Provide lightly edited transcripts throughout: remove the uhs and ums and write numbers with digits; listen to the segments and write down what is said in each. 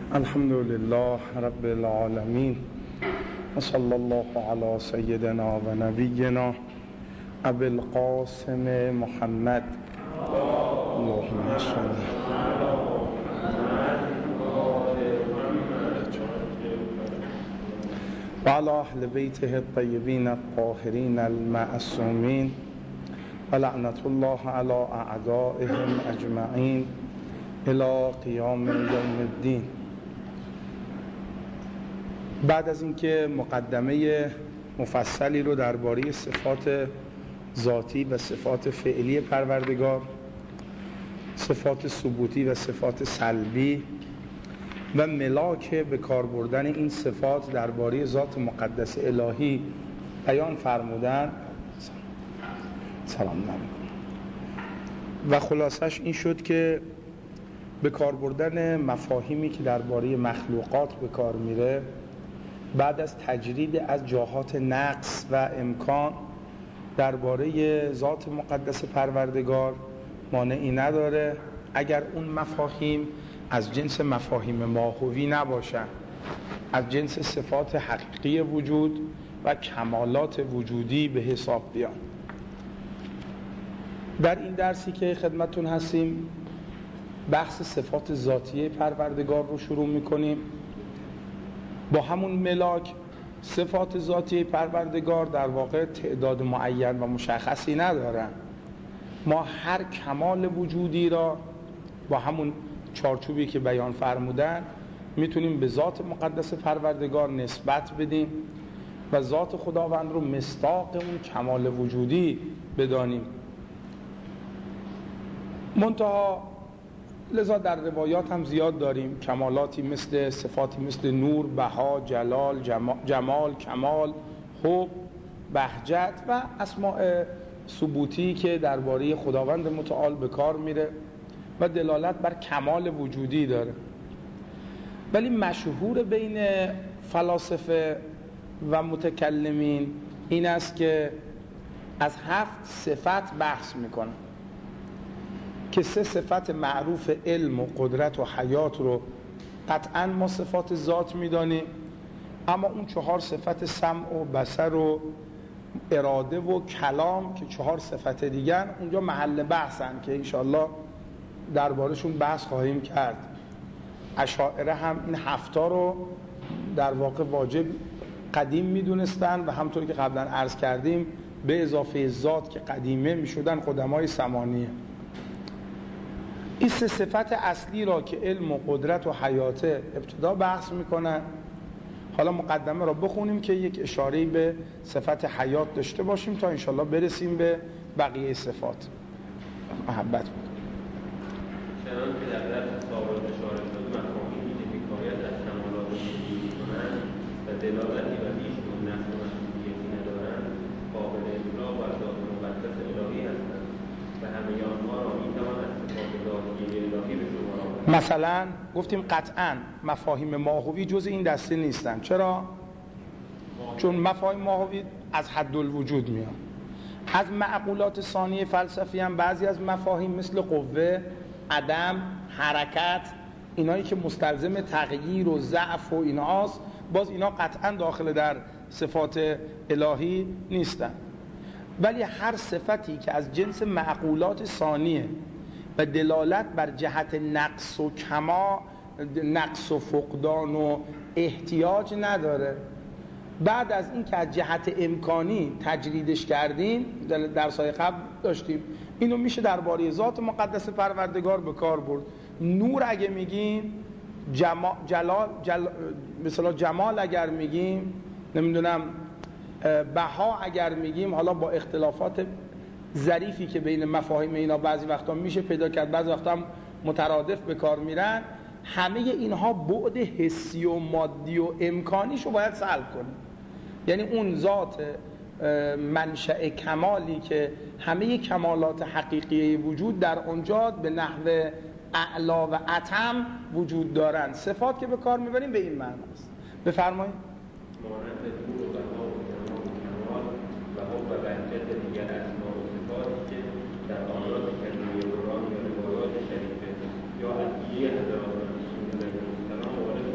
الحمد لله رب العالمين وصلى الله على سيدنا و نبينا ابي القاسم محمد اللهم صل وعلى اهل بيته الطيبين الطاهرين المعصومين ولعنة الله على اعدائهم اجمعين الى قیام یوم الدین. بعد از اینکه مقدمه مفصلی رو درباره صفات ذاتی و صفات فعلی پروردگار، صفات ثبوتی و صفات سلبی و ملاک به کار بردن این صفات درباره ذات مقدس الهی بیان فرمودن، سلام علیکم، و خلاصش این شد که به کار بردن مفاهیمی که درباره مخلوقات به کار میره بعد از تجرید از جهات نقص و امکان درباره ذات مقدس پروردگار مانعی نداره اگر اون مفاهیم از جنس مفاهیم ماهوی نباشن، از جنس صفات حقیقی وجود و کمالات وجودی به حساب بیان. در این درسی که خدمتون هستیم بحث صفات ذاتیه پروردگار رو شروع میکنیم. با همون ملاک صفات ذاتی پروردگار در واقع تعداد معین و مشخصی ندارن. ما هر کمال وجودی را با همون چارچوبی که بیان فرمودن میتونیم به ذات مقدس پروردگار نسبت بدیم و ذات خداوند رو مصداق اون کمال وجودی بدانیم. منتها لذا در روایات هم زیاد داریم کمالاتی مثل صفاتی مثل نور، بها، جلال، جمال، کمال، حب، بهجت و اسماء ثبوتی که درباره خداوند متعال به کار میره و دلالت بر کمال وجودی داره. ولی مشهور بین فلاسفه و متکلمین این است که از 7 صفت بحث میکنن که 3 صفت معروف علم و قدرت و حیات رو قطعا ما صفات ذات میدانیم، اما اون 4 صفت سمع و بصر و اراده و کلام که 4 صفت دیگر اونجا محل بحثن که انشاءالله دربارشون بحث خواهیم کرد. اشاعره هم این 7 رو در واقع واجب قدیم میدونستن و همطور که قبلا عرض کردیم به اضافه ذات که قدیمه میشدن قدمای ثمانیه. این 3 صفت اصلی را که علم و قدرت و حیات ابتدا بحث میکنن. حالا مقدمه را بخونیم که یک اشاره‌ای به صفت حیات داشته باشیم تا انشالله برسیم به بقیه صفات. محبت بود. چنان که در درس سابق اشاره شد مفاهیمی که حکایت از کمالات وجودی می‌کنند و دلالتی و هیچ گونه نقص و مشروطیتی ندارند قابل اطلاق بر ذات مقدس الهی هستند و همه آنها را می‌توان از صفات ذاتی الهی به شمار آورد. مثلا گفتیم قطعاً مفاهیم ماهوی جز این دسته نیستن. چرا؟ چون مفاهیم ماهوی از حد الوجود میان. از معقولات ثانیه فلسفی هم بعضی از مفاهیم مثل قوه، عدم، حرکت، اینایی که مستلزم تغییر و ضعف و اینهاست، باز اینا قطعا داخل در صفات الهی نیستن. ولی هر صفتی که از جنس معقولات ثانیه و دلالت بر جهت نقص و نقص و فقدان و احتیاج نداره، بعد از این که از جهت امکانی تجریدش کردیم، در درس‌های قبل داشتیم، اینو میشه درباره ذات مقدس پروردگار به کار برد. نور اگه میگیم، مثلا جمال اگر میگیم، نمیدونم بها اگر میگیم، حالا با اختلافات ظریفی که بین مفاهیم اینا بعضی وقتا میشه پیدا کرد، بعضی وقتا هم مترادف به کار میرن، همه اینها بعد حسی و مادی و امکانیشو باید سلب کنیم. یعنی اون ذات منشأ کمالی که همه کمالات حقیقی وجود در اونجا به نحو اعلا و اتم وجود دارن. صفات که به کار میبریم به این معنی است. بفرمایید. مانند نور و بها و کمال و حب و بهجت دیگر اسما و صفاتی که در آیات کریمه قرآن یا روایات شریفه یا ادعیه حضرات رسول الله صلی الله علیه و آله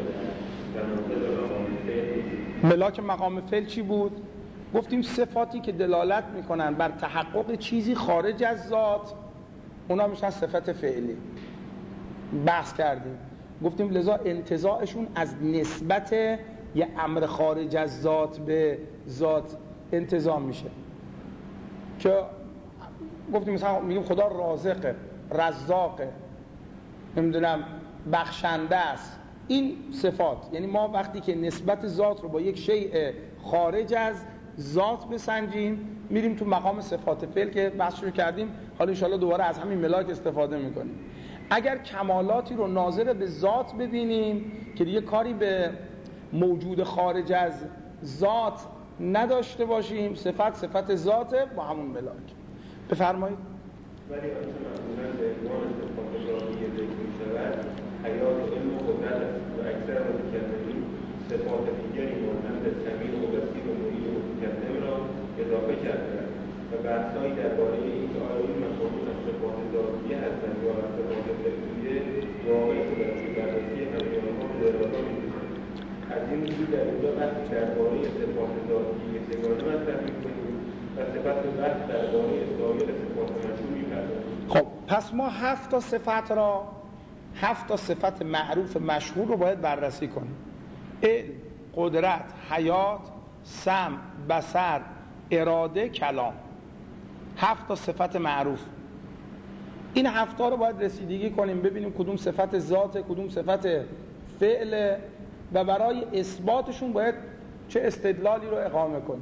ملاک مقام فعل چی بود؟ گفتیم صفاتی که دلالت میکنن بر تحقق چیزی خارج از ذات اونا میشن صفت فعلی. بحث کردیم گفتیم لذا انتزاعشون از نسبت یه امر خارج از ذات به ذات انتزاع میشه. که گفتیم مثلا میگیم خدا رازقه، رزاقه، نمیدونم بخشنده است. این صفات، یعنی ما وقتی که نسبت ذات رو با یک شیء خارج از ذات بسنجیم میریم تو مقام صفات فعل که بحث رو کردیم. حالا انشاءالله دوباره از همین ملاک استفاده میکنیم. اگر کمالاتی رو ناظر به ذات ببینیم که دیگه کاری به موجود خارج از ذات نداشته باشیم، صفت ذاته با همون ملاک. بفرمایید. ولی آنچه معمولا به عنوان صفات ذاتی ذکر می‌شود حیات و علم و قدرت است و اکثر متکلمین صفات دیگری مانند سمیع و بصیر و مرید و متکلم را اضافه کرده‌اند و بحث‌هایی درباره اینکه آیا این مفاهیم از صفات ذاتیه هستند یا از صفات فعلیه واقع شده است که بررسی همه آنها به دراز می‌کشد. از این رو در اینجا وقتی درباره صفات ذاتی یگانه مطرح می‌کنیم و صفت وقت درباره سایر صفات مشهور می‌پردازیم. خب پس ما 7 تا صفت معروف مشهور رو باید بررسی کنیم: علم، قدرت، حیات، سمع، بصر، اراده، کلام. 7 تا صفت معروف. این 7 تا رو باید رسیدگی کنیم، ببینیم کدوم صفت ذات، کدوم صفت فعل و برای اثباتشون باید چه استدلالی رو اقامه کنیم.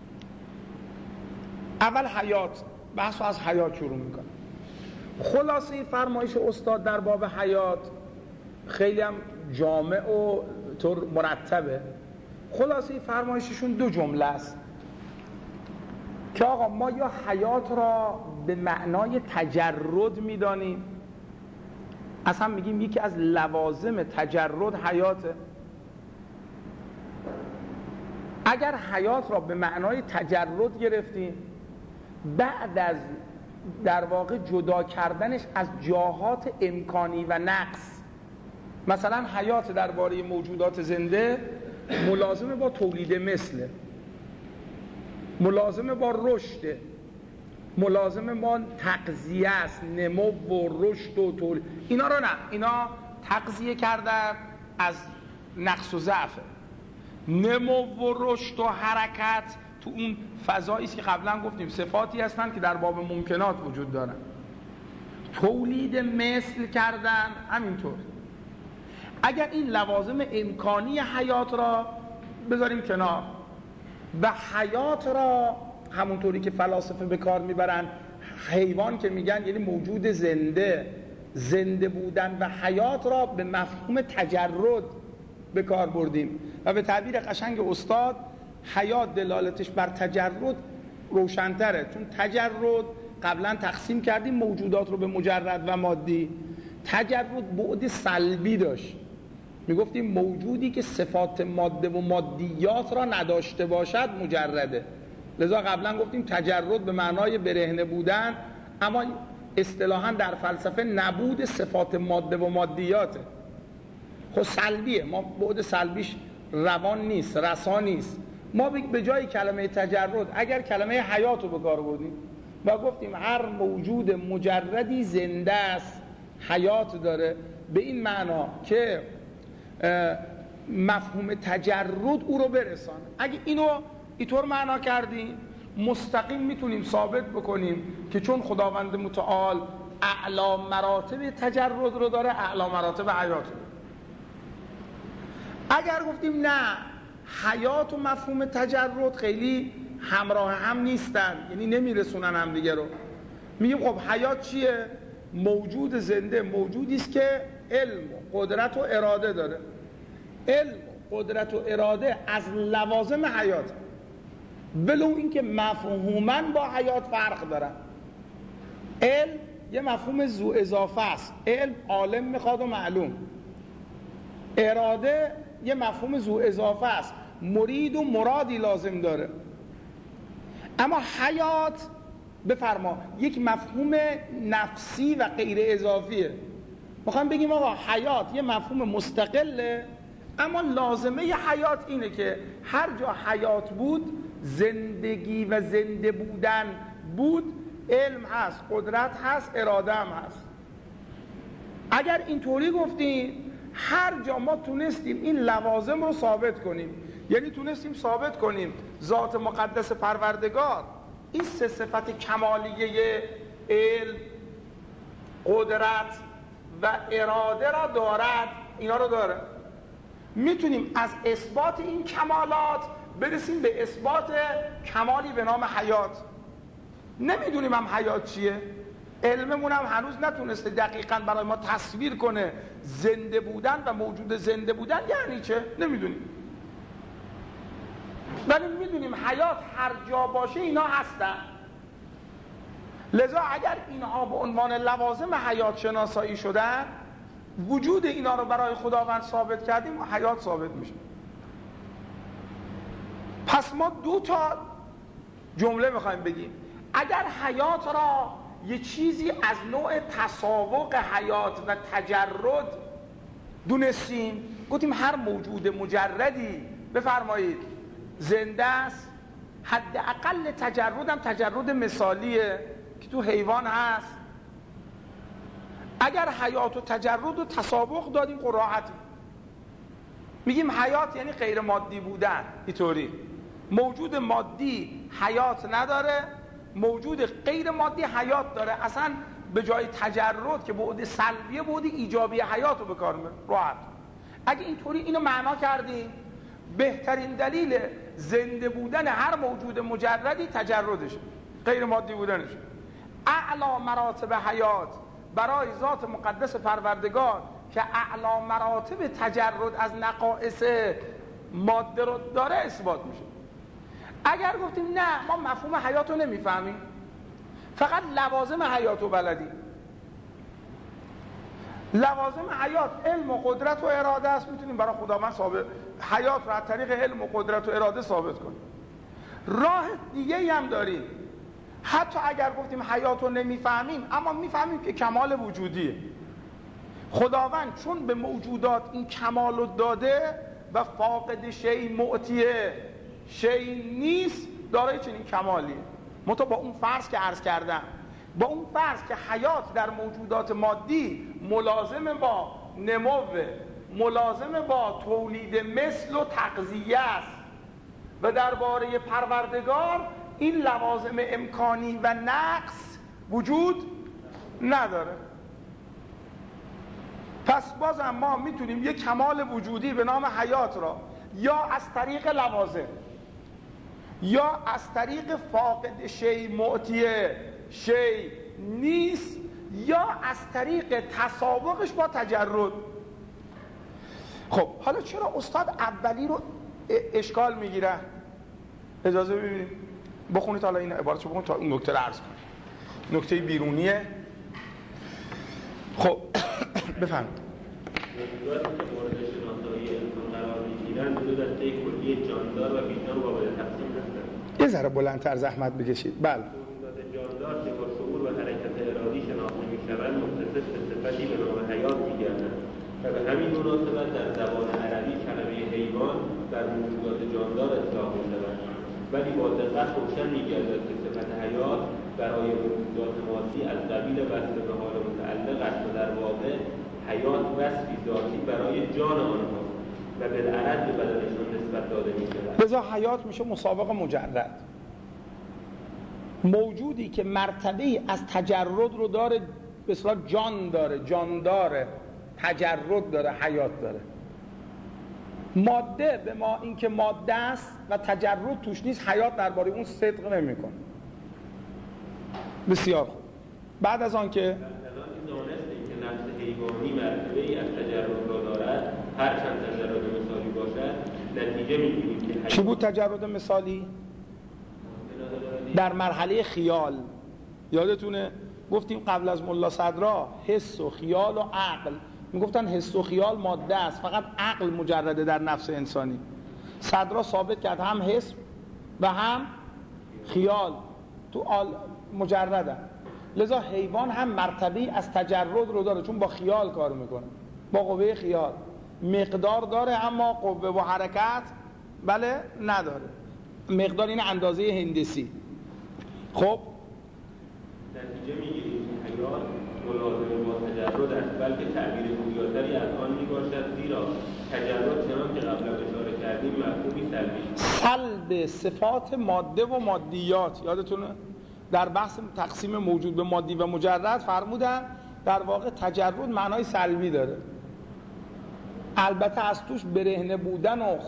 اول حیات، بحث از حیات شروع میکنه. خلاصه فرمایش استاد در باب حیات خیلی هم جامع و طور مرتبه. خلاصه فرمایششون 2 جمله است که آقا ما یا حیات را به معنای تجرد میدانیم، اصلا میگیم یکی از لوازم تجرد حیاته. اگر حیات را به معنای تجرد گرفتیم، بعد از در واقع جدا کردنش از جاهات امکانی و نقص، مثلا حیات درباره موجودات زنده ملازمه با تولید مثله، ملازمه با رشد، ملازمه با تغذیه است، نمو و رشد و تولید. اینا رو نه، اینا تغذیه کردن از نقص و ضعف. نمو و رشد و حرکت تو اون فضایی است که قبلا گفتیم صفاتی هستن که در باب ممکنات وجود دارن. تولید مثل کردن همینطور. اگر این لوازم امکانی حیات را بذاریم کنار و حیات را همونطوری که فلاسفه به کار میبرن حیوان که میگن یعنی موجود زنده بودن و حیات را به مفهوم تجرد به کار بردیم و به تعبیر قشنگ استاد حیات دلالتش بر تجرد روشن‌تره، چون تجرد قبلا تقسیم کردیم موجودات رو به مجرد و مادی. تجرد بعد سلبی داشت، میگفتیم موجودی که صفات ماده و مادیات را نداشته باشد مجرده. لذا قبلا گفتیم تجرد به معنای برهنه بودن، اما اصطلاحاً در فلسفه نبود صفات ماده و مادیاته. خب سلبیه، ما بعد سلبیش روان نیست، رسا نیست. ما به جای کلمه تجرد اگر کلمه حیات رو به کار بردیم و گفتیم هر موجود مجردی زنده است، حیات داره، به این معنا که مفهوم تجرد او رو برسانه. اگه اینو اینطور معنا کردیم مستقیم میتونیم ثابت بکنیم که چون خداوند متعال اعلی مراتب تجرد رو داره، اعلی مراتب حیات رو. اگر گفتیم نه حیات و مفهوم تجرد خیلی همراه هم نیستن، یعنی نمیرسونن هم دیگه رو، میگیم خب حیات چیه؟ موجود زنده موجودی است که علم و قدرت و اراده داره. علم و قدرت و اراده از لوازم حیات، ولو اینکه مفهوماً با حیات فرق دارن. علم یه مفهوم ذو اضافه است، علم عالم میخواد و معلوم. اراده یه مفهوم ذو اضافه است، مرید و مرادی لازم داره. اما حیات بفرما یک مفهوم نفسی و غیر اضافیه. میخوام بگیم آقا حیات یه مفهوم مستقله، اما لازمه حیات اینه که هر جا حیات بود، زندگی و زنده بودن بود، علم هست، قدرت هست، اراده هم هست. اگر اینطوری گفتیم هر جا ما تونستیم این لوازم رو ثابت کنیم، یعنی تونستیم ثابت کنیم ذات مقدس پروردگار این سه صفت کمالیه علم، قدرت و اراده را دارد، اینا رو داره، میتونیم از اثبات این کمالات برسیم به اثبات کمالی به نام حیات. نمیدونیم هم حیات چیه، علممون هم هنوز نتونسته دقیقاً برای ما تصویر کنه زنده بودن و موجود زنده بودن یعنی چه، نمیدونیم، ولی میدونیم حیات هر جا باشه اینا هستن. لذا اگر اینها به عنوان لوازم حیات شناسایی شدن، وجود اینا رو برای خداوند ثابت کردیم، حیات ثابت میشه. پس ما دو تا جمله میخوایم بگیم. اگر حیات را یه چیزی از نوع تساوق حیات و تجرد دونستیم، گفتیم هر موجود مجردی بفرمایید زنده است، حداقل تجردم تجرد مثالیه که تو حیوان هست. اگر حیات و تجرد و تسابق دادیم قراحتی، میگیم حیات یعنی غیر مادی بودن. اینطوری موجود مادی حیات نداره، موجود غیر مادی حیات داره. اصلا به جای تجرد که بعد سلبیه، بعد ایجابی حیات رو به کار میبره راحت. اگه اینطوری اینو معنا کردیم، بهترین دلیل زنده بودن هر موجود مجردی تجردشه، غیر مادی بودنشه. اعلی مراتب حیات برای ذات مقدس پروردگار که اعلی مراتب تجرد از نقائص ماده رو داره اثبات میشه. اگر گفتیم نه ما مفهوم حیات رو نمیفهمیم، فقط لوازم حیات رو بلدیم، لوازم حیات علم و قدرت و اراده است، میتونیم برای خداوند ثابت حیات رو از طریق علم و قدرت و اراده ثابت کنیم. راه دیگه هم داریم، حتی اگر گفتیم حیات رو نمیفهمیم اما میفهمیم که کمال وجودیه. خداوند چون به موجودات این کمال رو داده و فاقد شیء معطیه شیء نیست، دارای چنین کمالیه. منتها با اون فرض که عرض کردم، با اون فرض که حیات در موجودات مادی ملازم با نمو، ملازم با تولید مثل و تغذیه است و درباره پروردگار این لوازم امکانی و نقص وجود نداره. پس بازم ما میتونیم یک کمال وجودی به نام حیات را یا از طریق لوازم یا از طریق فاقد شیء معطیه شیء نیست یا از طریق تسابقش با تجرد. خب حالا چرا استاد اولی رو اشکال میگیره؟ اجازه ببینیم بخونید حالا این عبارتشو بخونید تا اون نکته رو عرض کنید. نکته بیرونیه. خب بفرمایید. موجوداتی که مورد شناسایی انسان قرار میگیرند دو دسته کلی جاندار و بیجان قابل تقسیم هستند. یه ذره بلندتر زحمت بکشید. بله. موجودات جاندار که با شعور و حرکت ارادی شناخته میشوند متصف به صفتی به نام حیات میگردند و به همین مناسبت در زبان عربی کلمه حیوان بر موجودات جاندار اطلاق میشود، ولی با دقت روشن میگردد که صفت حیات برای موجودات مادی از قبیل وصف به حال متعلق است و در واقع حیات وصفی ذاتی برای جان آنها و بالعرض به بدنشان نسبت داده می‌شود. لذا حیات میشه مسابقه مجرد، موجودی که مرتبه‌ای از تجرد رو داره، به اصطلاح جان داره، جان داره، تجرد داره، حیات داره. ماده به ما این که ماده است و تجرد توش نیست، حیات درباره اون صدق نمی‌کنه. بسیار خوب. بعد از آن که نفس حیوانی مرتبه‌ای از تجرد را دارد، هر چند تجرد مثالی باشد، نتیجه می‌گیریم که چی بود تجرد مثالی؟ در مرحله خیال. یادتونه گفتیم قبل از ملا صدرا حس و خیال و عقل، میگفتن حس و خیال ماده است، فقط عقل مجرده در نفس انسانی. صدرا ثابت کرد هم حس و هم خیال تو مجرده. لذا حیوان هم مرتبه‌ای از تجرد رو داره، چون با خیال کار میکنه، با قوه خیال. مقدار داره اما قوه و حرکت بله نداره. مقدار این اندازه هندسی. خب نتیجه میگیریم که حیات ملازم با تجرد است، بلکه تعبیر گویاتری از آن میباشد، زیرا تجرد چنان که قبلا اشاره کردیم مفهومی سلبی سلب صفات ماده و مادیات. یادتونه در بحث تقسیم موجود به مادی و مجرد فرمودم در واقع تجرد معنای سلبی داره، البته از توش برهنه بودن و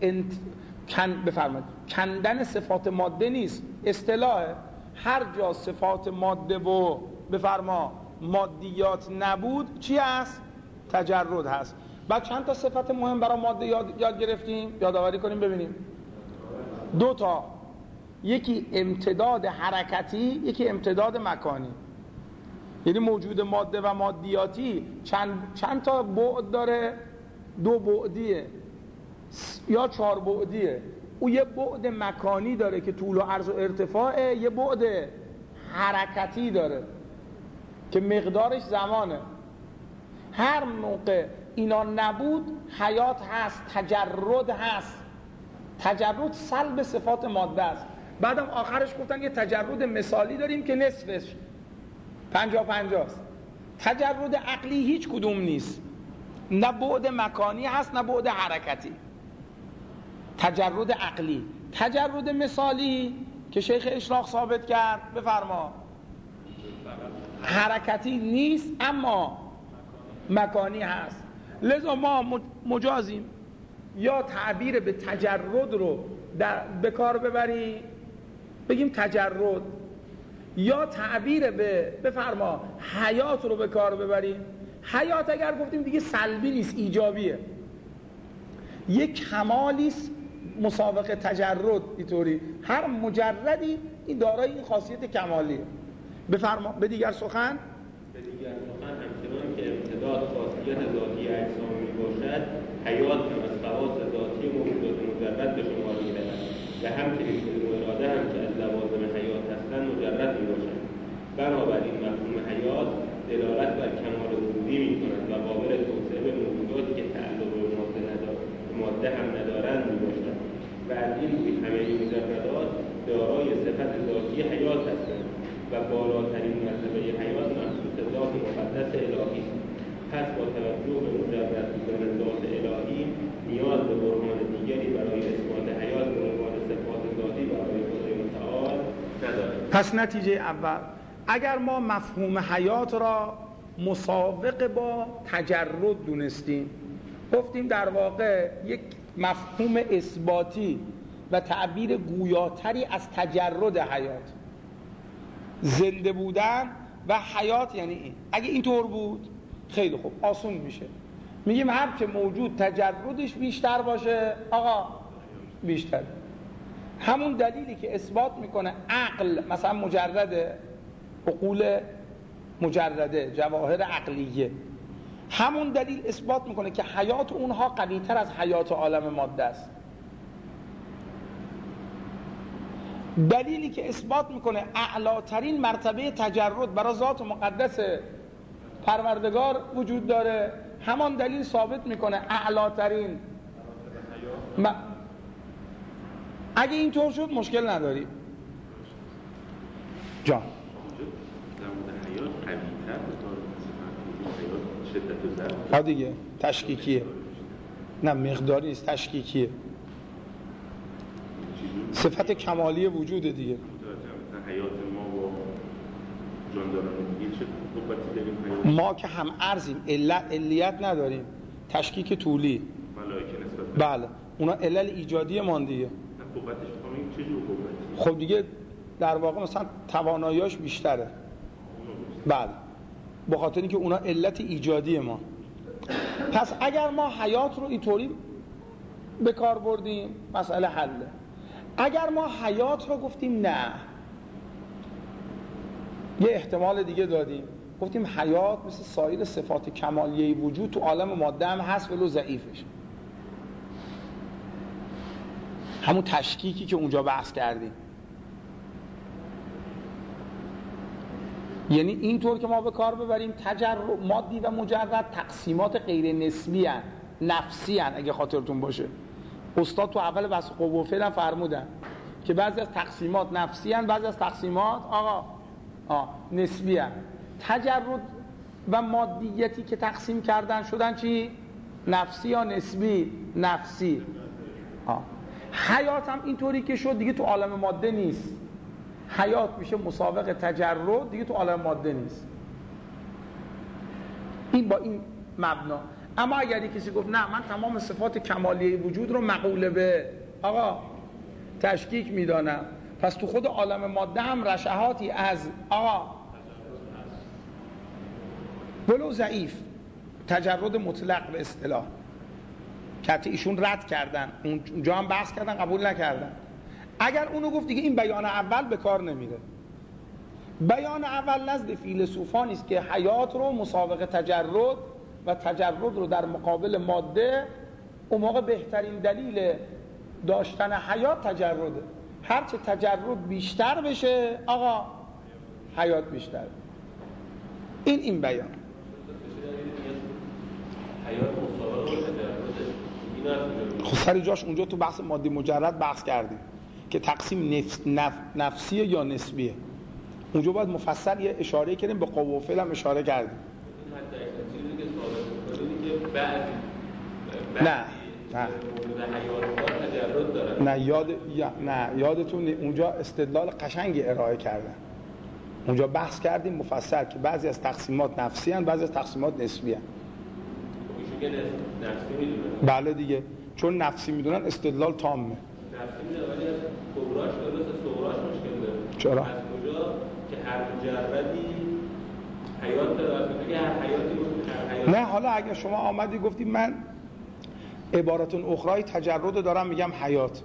کندن صفات ماده نیست. اصطلاحه هر جا صفات ماده و بفرما مادیات نبود چی هست؟ تجرد هست. بعد چند تا صفت مهم برای ماده یاد گرفتیم؟ یادآوری کنیم ببینیم. 2 تا، یکی امتداد حرکتی، یکی امتداد مکانی. یعنی موجود ماده و مادیاتی چند تا بعد داره؟ 2 بعدیه یا 4 بعدیه. او یه بعد مکانی داره که طول و عرض و ارتفاعه، یه بعد حرکتی داره که مقدارش زمانه. هر موقع اینا نبود حیات هست، تجرد هست. تجرد سلب صفات ماده است. بعدم آخرش گفتن یه تجرد مثالی داریم که نصفش 50-50 است. تجرد عقلی هیچ کدوم نیست، نه بعد مکانی هست نه بعد حرکتی. تجرد عقلی. تجرد مثالی که شیخ اشراق ثابت کرد بفرما حرکتی نیست اما مکانی هست. لذا ما مجازیم یا تعبیر به تجرد رو به کار ببریم بگیم تجرد، یا تعبیر به بفرما حیات رو به کار ببریم. حیات اگر گفتیم دیگه سلبی نیست، ایجابیه، یک کمالیست مسابقه تجرد. اینطوری هر مجردی این دارای این خاصیت کمالیه. بفرما به دیگر سخن همچنان که امتداد خاصیت ذاتی اجسام میباشد، حیات هم از خواص ذاتی موجودات مجرد به شمار میرود و همچنین علم اراده هم که از لوازم حیات هستند مجرد میباشد. بنابراین مفهوم حیات دلالت بر کمال وجودی میکند و قابل توسعه به موجوداتی که تعلق به ماده هم ندارند میباشد و از این روی همه مجردات دارای صفت ذاتی حیات هستند و بالاترین مرتبه حیات مخصوص ذات مقدس الهی است. پس با توجه به مجرد بودن ذات الهی نیاز به برهان دیگری برای اثبات حیات به عنوان صفات ذاتی برای خدای متعال ندارد. پس نتیجه اول اگر ما مفهوم حیات را مساوق با تجرد دونستیم، گفتیم در واقع یک مفهوم اثباتی و تعبیر گویاتری از تجرد حیات، زنده بودن و حیات یعنی این. اگه اینطور بود خیلی خوب آسون میشه، میگیم هر که موجود تجردش بیشتر باشه آقا بیشتر. همون دلیلی که اثبات میکنه عقل مثلا مجرده، عقول مجرده، جواهر عقلیه، همون دلیل اثبات میکنه که حیات اونها قوی‌تر از حیات عالم ماده است. دلیلی که اثبات میکنه اعلاترین مرتبه تجرد برای ذات مقدس پروردگار وجود داره، همان دلیل ثابت میکنه اعلاترین اگه اینطور شد مشکل نداری جان. ها دیگه تشکیکیه، نه مقداری نیست، تشکیکیه، صفت کمالی وجوده دیگه. حیات ما با جانداران دیگه چه قوتی داریم؟ ما که هم ارزیم، علیت نداریم، تشکیک طولی ملائکه نسبت بله، اونا علل ایجادی مان دیگه. قوتش بخوامیم چه جور قوتی؟ خب دیگه در واقع مثلا تواناییاش بیشتره بله، به خاطر اینکه اونا علت ایجادی ما. پس اگر ما حیات رو اینطوری به کار بردیم مسئله حله. اگر ما حیات رو گفتیم نه، یه احتمال دیگه دادیم، گفتیم حیات مثل سایر صفات کمالیه وجود تو عالم ماده هم هست ولو ضعیفش، همون تشکیکی که اونجا بحث کردیم. یعنی اینطور که ما به کار ببریم تجرد مادی و مجرد تقسیمات غیر نسبی هستند، نفسی هن اگه خاطرتون باشه. استاد تو اول بحث قوه و فعل هم فرمودن که بعضی از تقسیمات نفسی هن، بعضی از تقسیمات نسبی هن. تجرد و مادیتی که تقسیم کردن شدن چی؟ نفسی یا نسبی؟ نفسی. حیات هم اینطوری که شد دیگه تو عالم ماده نیست. حیات میشه مسابق تجرد، دیگه تو عالم ماده نیست. این با این مبنا. اما اگر کسی گفت نه من تمام صفات کمالیه وجود رو مقوله به تشکیک میدانم، پس تو خود عالم ماده هم رشحاتی از ولو ضعیف تجرد مطلق به اصطلاح که ایشون رد کردن، اونجا هم بحث کردن قبول نکردن. اگر اونو گفت دیگه این بیان اول به کار نمیره. بیان اول نزد فیلسوفانی است که حیات رو مسابقه تجرد و تجرد رو در مقابل ماده، اون موقع بهترین دلیل داشتن حیات تجرده. هرچه تجرد بیشتر بشه حیات بیشتر. این بیان حیات مسابقه تجرده. خب سر جاش اونجا تو بحث مادی مجرد بحث کردیم که تقسیم نفسیه یا نسبیه. اونجا باید مفصل یه اشاره کردیم، به قوه و فعل هم اشاره کردیم. حتی چیزی که ثابت می‌کنه که بعضی نه حیات تجرد دارن. نه یادتون اونجا استدلال قشنگی ارائه کردن. اونجا بحث کردیم مفصل که بعضی از تقسیمات نفسی هستند، بعضی از تقسیمات نسبی هستند. ایشون که نفسی میدونن. بله دیگه، چون نفسی میدونن استدلال تامه. نفسی میدونن ولی از کبراش درست از صغراش مشکل داره. چرا؟ از کجا که هر مجردی حیات داره، از کجا که هر حیاتی نه حالا اگه شما آمدی گفتی من عبارتون اخرای تجرد دارم میگم حیات،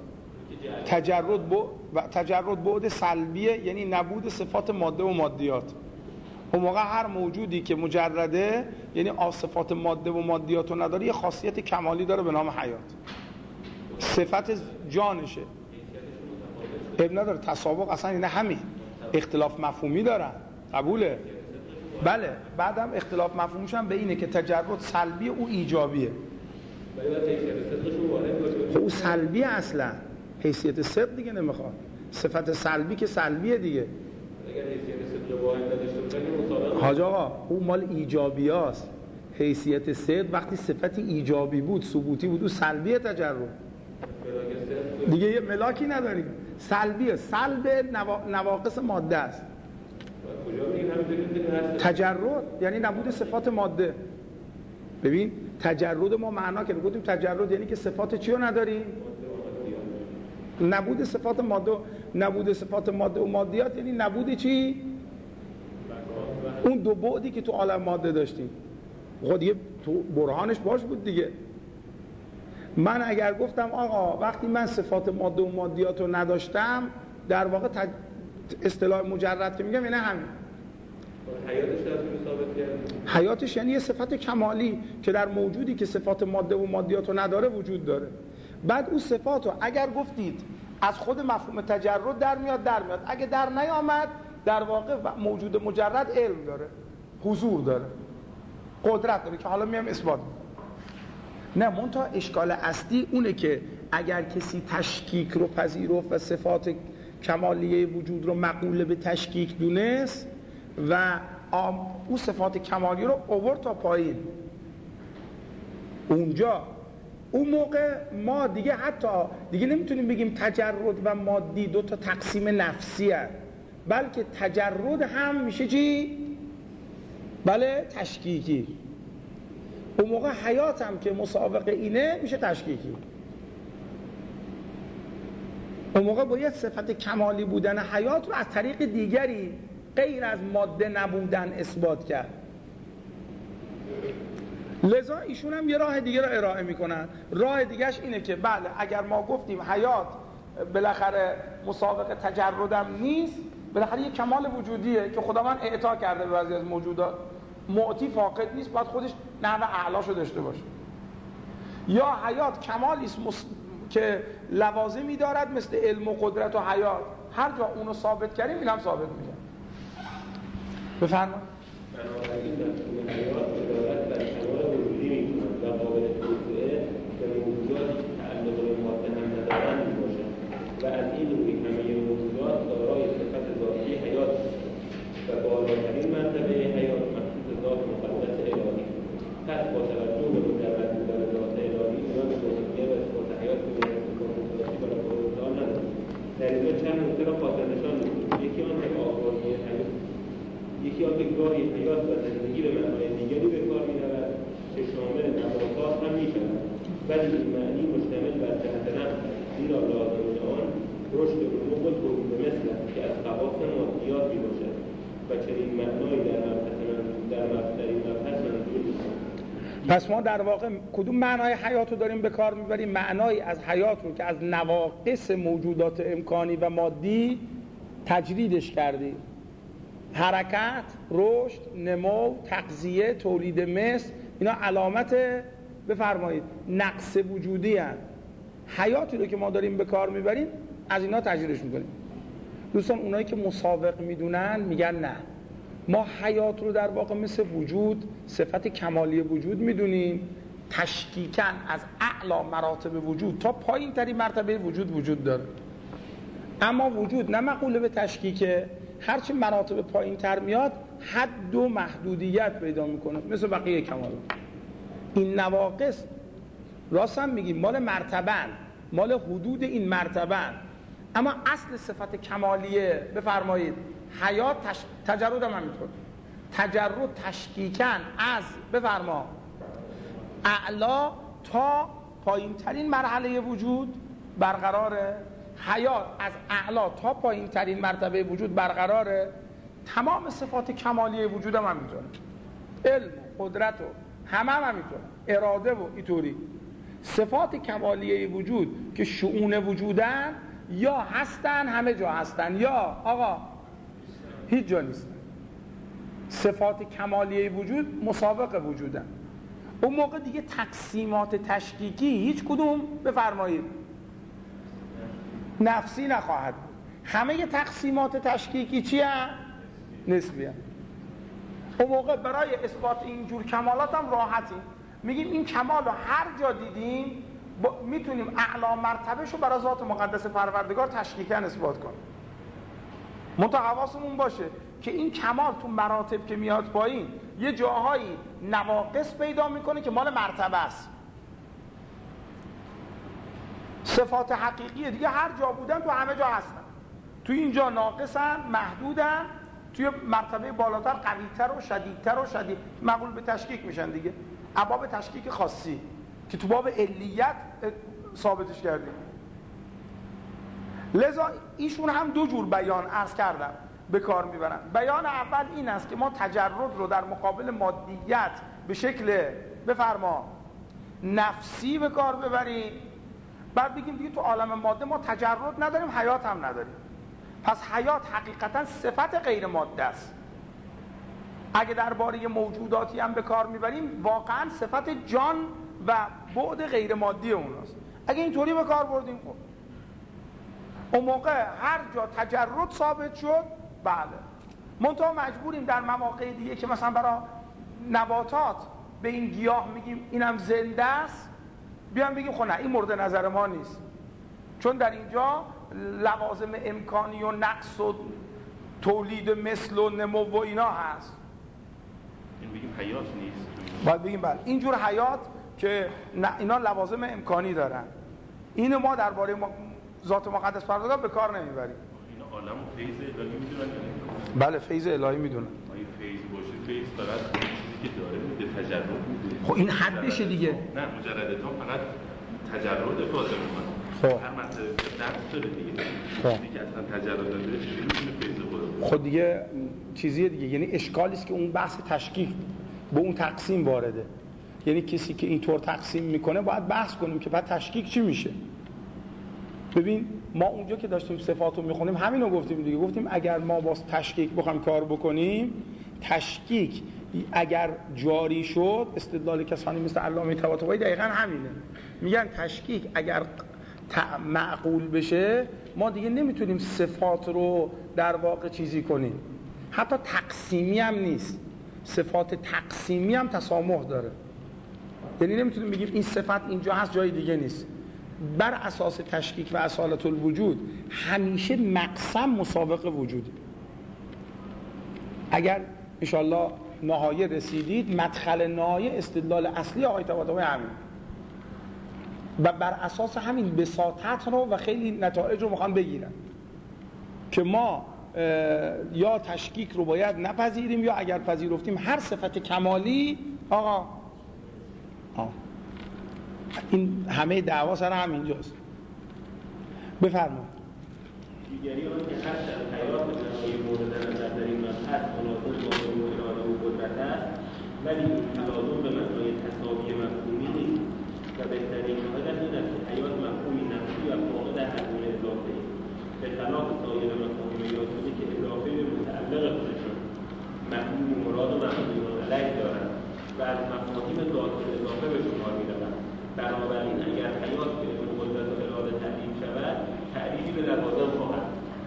تجرد بعد سلبیه، یعنی نبود صفات ماده و مادیات. اون موقع هر موجودی که مجرده، یعنی صفات ماده و مادیات رو نداره، یه خاصیت کمالی داره به نام حیات، صفت جانشه. اب نداره تسابق اصلا، اینه همین اختلاف مفهومی دارن، قبوله؟ بله. بعدم اختلاف مفهومش هم به اینه که تجرد سلبی او ایجابیه. خب او سلبیه اصلا، حیثیت صدق دیگه نمیخواد. صفت سلبی که سلبیه دیگه. اگر حیثیت صدق واحد نداشته باشه حاج آقا او مال ایجابیاست. حیثیت صدق وقتی صفتی ایجابی بود، ثبوتی بود، او سلبیه تجرد دیگه، یه ملاکی نداریم. سلبیه، سلب نواقص ماده است. تجرد یعنی نبود صفات ماده. ببین تجرد ما معنا که گفتیم تجرد یعنی که صفات چی رو نداریم؟ نبود صفات ماده. نبود صفات ماده و مادیات یعنی نبود چی؟ اون دو بعدی که تو عالم ماده داشتیم. خود یه تو برهانش باش بود دیگه. من اگر گفتم آقا وقتی من صفات ماده و مادیات رو نداشتم، در واقع اصطلاح مجرد که میگم اینه همین. حیاتش در ثابت کرد. حیاتش یعنی یه صفت کمالی که در موجودی که صفات ماده و مادیات رو نداره وجود داره. بعد اون صفات رو اگر گفتید از خود مفهوم تجرد در میاد. اگه در نیامد، در واقع موجود مجرد علم داره، حضور داره، قدرت داره که حالا میام اثبات میکنم. نه منتها اشکال اصلی اونه که اگر کسی تشکیک رو پذیرفت و صفات کمالیه وجود رو مقوله به تشکیک دونست و اون صفات کمالی رو آورد تا پایین، اونجا اون موقع ما دیگه حتی دیگه نمیتونیم بگیم تجرد و مادی دو تا تقسیم نفسی هست، بلکه تجرد هم میشه چی؟ بله تشکیکی. اون موقع حیات هم که مسابقه اینه میشه تشکیکی. اون موقع باید صفت کمالی بودن حیات رو از طریق دیگری غیر از ماده نبودن اثبات کرد. لذا ایشون هم یه راه دیگه رو ارائه میکنن. راه دیگهش اینه که بله اگر ما گفتیم حیات بالاخره مسابقه تجردم نیست، بالاخره یه کمال وجودیه که خداوند اعطا کرده به بعضی از موجودات، معطی فاقد نیست، باید خودش نحو اعلاشو داشته باشه. یا حیات کمالی است که لوازمی دارد مثل علم و قدرت و حیات، هر جا اونو ثابت کردیم این هم ثابت میشه. بفرمایید. بنابراین مفهوم حیات دلالت بر کمال وجودی می‌کند و قابل توسعه یا که گاهی حیات و زندگی به معنای دیگری به کار می‌رود که شامل نباتات هم می‌شود، ولی این معنی مشتمل بر جهت نفس است، زیرا لازم آن رشد علوم و تولید مثل است که از خواص مادیات می‌باشد و چنین معنایی در مبحث منظور نیست. پس ما در واقع کدوم معنای حیات رو داریم به کار میبریم؟ معنایی از حیات رو که از نواقص موجودات امکانی و مادی تجریدش کردیم. حرکت، رشد، نمو، تغذیه، تولید مثل، اینا علامت بفرمایید نقص وجودی هست. حیاتی رو که ما داریم به کار میبریم از اینا تجریدش میکنیم. دوستان اونایی که مسابق میدونن میگن نه، ما حیات رو در واقع مثل وجود، صفت کمالی وجود میدونیم، تشکیکاً از اعلی مراتب وجود تا پایین ترین مرتبه وجود داره. اما وجود نه مقوله به تشکیکه، هرچی مراتب پایین تر میاد حد و محدودیت پیدا میکنه مثل بقیه کمال. این نواقص راست هم میگیم مال مرتبن، مال حدود این مرتبن، اما اصل صفت کمالیه بفرمایید حیات تجرد هم همینطور. تجرد تشکیکاً از بفرما اعلا تا پایین ترین مرحله وجود برقراره، حیات از اعلا تا پایین ترین مرتبه وجود برقراره. تمام صفات کمالی وجود هم همینطوره، علم و قدرت و همه هم همینطوره، اراده و اینطوری. صفات کمالی وجود که شؤون وجودن یا هستن همه جا هستن یا آقا هیچ جا نیستن. صفات کمالی وجود مسابق وجودن. اون موقع دیگه تقسیمات تشکیکی هیچ کدوم بفرمایید نفسی نخواهد بود. همه تقسیمات تشکیکی چی هم؟ نسبی هم. اون موقع برای اثبات اینجور کمالات هم راحتیم، میگیم این کمال رو هر جا دیدیم میتونیم اعلی مرتبهشو برای ذات مقدس پروردگار تشکیکاً اثبات کنیم. حواسمون باشه که این کمال تو مراتب که میاد پایین یه جاهایی نواقص پیدا میکنه که مال مرتبه است. صفات حقیقی دیگه هر جا بودن تو همه جا هستن، تو اینجا ناقصن، محدودن، توی مرتبه بالاتر قویتر و شدیدتر و شدید مقبول به تشکیک میشن دیگه. ابواب تشکیک خاصی که تو باب علیت ثابتش کردیم. لذا ایشون هم دو جور بیان عرض کردم به کار میبرن. بیان اول این است که ما تجرد رو در مقابل مادیت به شکل بفرما نفسی به کار ببریم، بعد بگیم دیگه تو عالم ماده ما تجرد نداریم، حیات هم نداریم. پس حیات حقیقتا صفت غیر ماده است. اگه درباره موجوداتی هم به کار میبریم واقعا صفت جان و بعد غیر مادی اوناست. اگه اینطوری به کار بردیم خب اون موقع هر جا تجرد ثابت شد بله، منتها مجبوریم در مواقع دیگه که مثلا برای نباتات به این گیاه میگیم اینم زنده است بیان بگیم خب نه این مورد نظر ما نیست، چون در اینجا لوازم امکانی و نقص و تولید مثل و نمو و اینا هست. این بگیم حیات نیست، باید بگیم بله اینجور حیات که اینا لوازم امکانی دارن، اینو ما درباره ذات مقدس پروردگار به کار نمیبریم. اینا عالم و فیض الهی میدونن؟ بله فیض الهی میدونن. این فیض باشه، فیض فقط چیزی که داره میده تجرد میده. خب این حدشه دیگه. نه مجرد تا فقط تجرد فاضل میکنه. خب هر مرتبه نقص داره دیگه. خب دیگه اصلا تجرد نداره چجوری میتونه فیض خدا؟ خب دیگه چیزیه دیگه، یعنی اشکالی است که اون بحث تشکیک به اون تقسیم وارده. یعنی کسی که اینطور تقسیم میکنه باید بحث کنیم که بعد تشکیک چی میشه. ببین ما اونجا که داشتیم صفات رو میخونیم همین رو گفتیم دیگه، گفتیم اگر ما با تشکیک بخوایم کار بکنیم، تشکیک اگر جاری شد، استدلال کسانی مثل علامه طباطبایی دقیقاً همینه، میگن تشکیک اگر معقول بشه ما دیگه نمیتونیم صفات رو در واقع چیزی کنیم، حتی تقسیمی هم نیست، صفات تقسیمی هم تسامح داره، یعنی نمیتونیم بگیم این صفت اینجا هست جای دیگه نیست. بر اساس تشکیک و اصالت الوجود همیشه مقسم مسابق وجود. اگر انشالله نهایه رسیدید، مدخل نهایه استدلال اصلی آقای طباطبایی همین و بر اساس همین بساطت رو و خیلی نتایج رو میخوان بگیرن که ما یا تشکیک رو باید نپذیریم یا اگر پذیرفتیم هر صفت کمالی آقا این همه دعوا سر همینجاست. بفرمایید. دیگری آن که هر حیات جنایی مورد نظر در این مبحث تناسب با علم اراده و قدرت است، ولی این تلازم به معنای تساوی مفهومی نیست و بهترین شاهدش این است که حیات مفهومی نفسی و فاقد هر گونه اضافه است، به خلاف سایر مفاهیم یادبودی که اضافه به متعلق خودشان مفهوم مراد و مفهوم علیه دارند و از مفاهیم ذات اضافه به شمار می‌روند. بنابراین اگر حیات به علم قدرت و اراده تعریف شود، تعریفی به لوازم خواهد.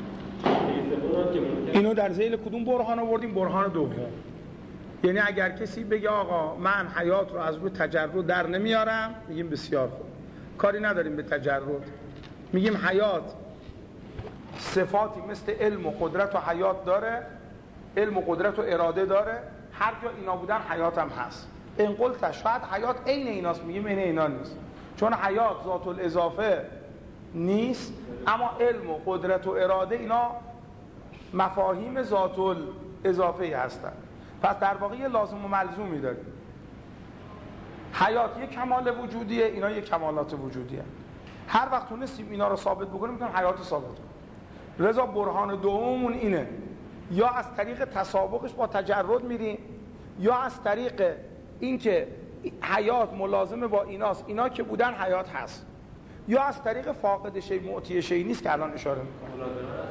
اینو در ذیل کدوم برهان آوردیم؟ برهان دوم. یعنی اگر کسی بگه آقا من حیات رو از روی تجرد در نمیارم، میگیم بسیار خوب، کاری نداریم به تجرد، میگیم حیات صفاتی مثل علم و قدرت و حیات داره، علم و قدرت و اراده داره، هر جا اینا بودن حیات هم هست. این قلت شاید حیات عین ایناست، میگیم عین اینا نیست، چون حیات ذات الاضافه نیست، اما علم و قدرت و اراده اینا مفاهیم ذات الاضافه هستند. پس در واقع یه لازم و ملزومی داریم. حیات یک کمال وجودیه، اینا یک کمالات وجودیه. هر وقت تونستیم اینا رو ثابت بکنیم میتونیم حیات رو ثابت کنیم. رضا برهان دوممون اینه، یا از طریق تسابقش با تجرد میریم، یا از طریق اینکه حیات ملازمه با ایناست، اینا که بودن حیات هست، یا از طریق فاقد شی معطی شی نیست که الان اشاره میکنم.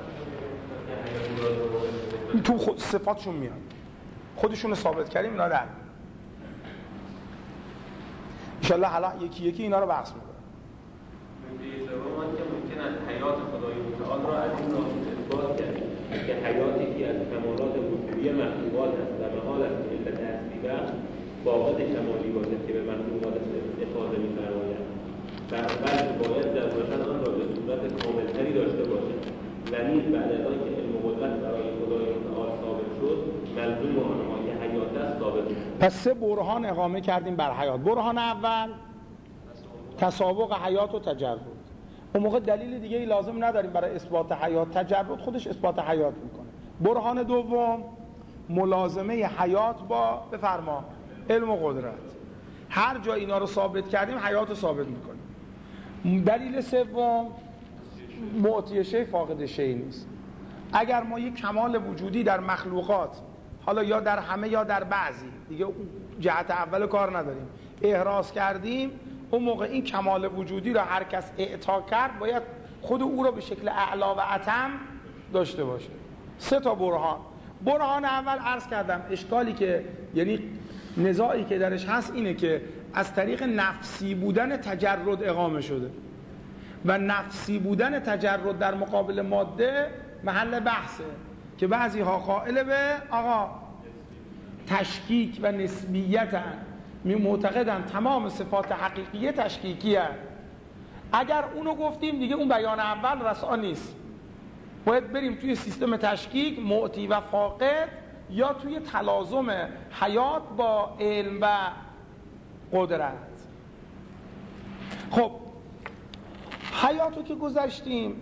تو خود صفاتشون میاد، خودشون رو ثابت کردیم، اینا در انشالله حالا یکی یکی اینا رو بحث میکنم. که ممکن است حیات خدای متعال را از این راه اثبات کرد که حیاتی که از کمالات وجودی مخلوقات است و محال است که علت اصلی بخش واقع کمالی باشد که به مخلوقات افاضه می‌فرماید. بلکه باید ضرورتا آن را به صورت کاملتری داشته باشد و نیز بعد از آن که علم و قدرت برای خدای متعال ثابت شد ملزوم آنها که حیات است ثابت شد. پس سه برهان اقامه کردیم بر حیات. برهان اول تسابق حیات و تجرد. اون موقع دلیل دیگه ای لازم نداریم برای اثبات حیات، تجرد خودش اثبات حیات میکنه. برهان دوم ملازمه حیات با بفرما علم و قدرت. هر جا اینا رو ثابت کردیم حیات رو ثابت میکنیم. دلیل سوم معطی شی فاقد شی نیست. اگر ما یک کمال وجودی در مخلوقات، حالا یا در همه یا در بعضی، دیگه جهت اول کار نداریم، احراز کردیم، اون موقع این کمال وجودی را هر کس اعطا کرد باید خود او را به شکل اعلا و اتم داشته باشه. سه تا برهان. برهان اول عرض کردم اشکالی که یعنی نزاعی که درش هست اینه که از طریق نفسی بودن تجرد اقامه شده و نفسی بودن تجرد در مقابل ماده محل بحثه که بعضی ها قائل به آقا تشکیک و نسبیت معتقدن تمام صفات حقیقیه تشکیکی هست. اگر اونو گفتیم دیگه اون بیان اول رسا نیست، باید بریم توی سیستم تشکیک معطی و فاقد یا توی تلازم حیات با علم و قدرت. خب حیاتو که گذاشتیم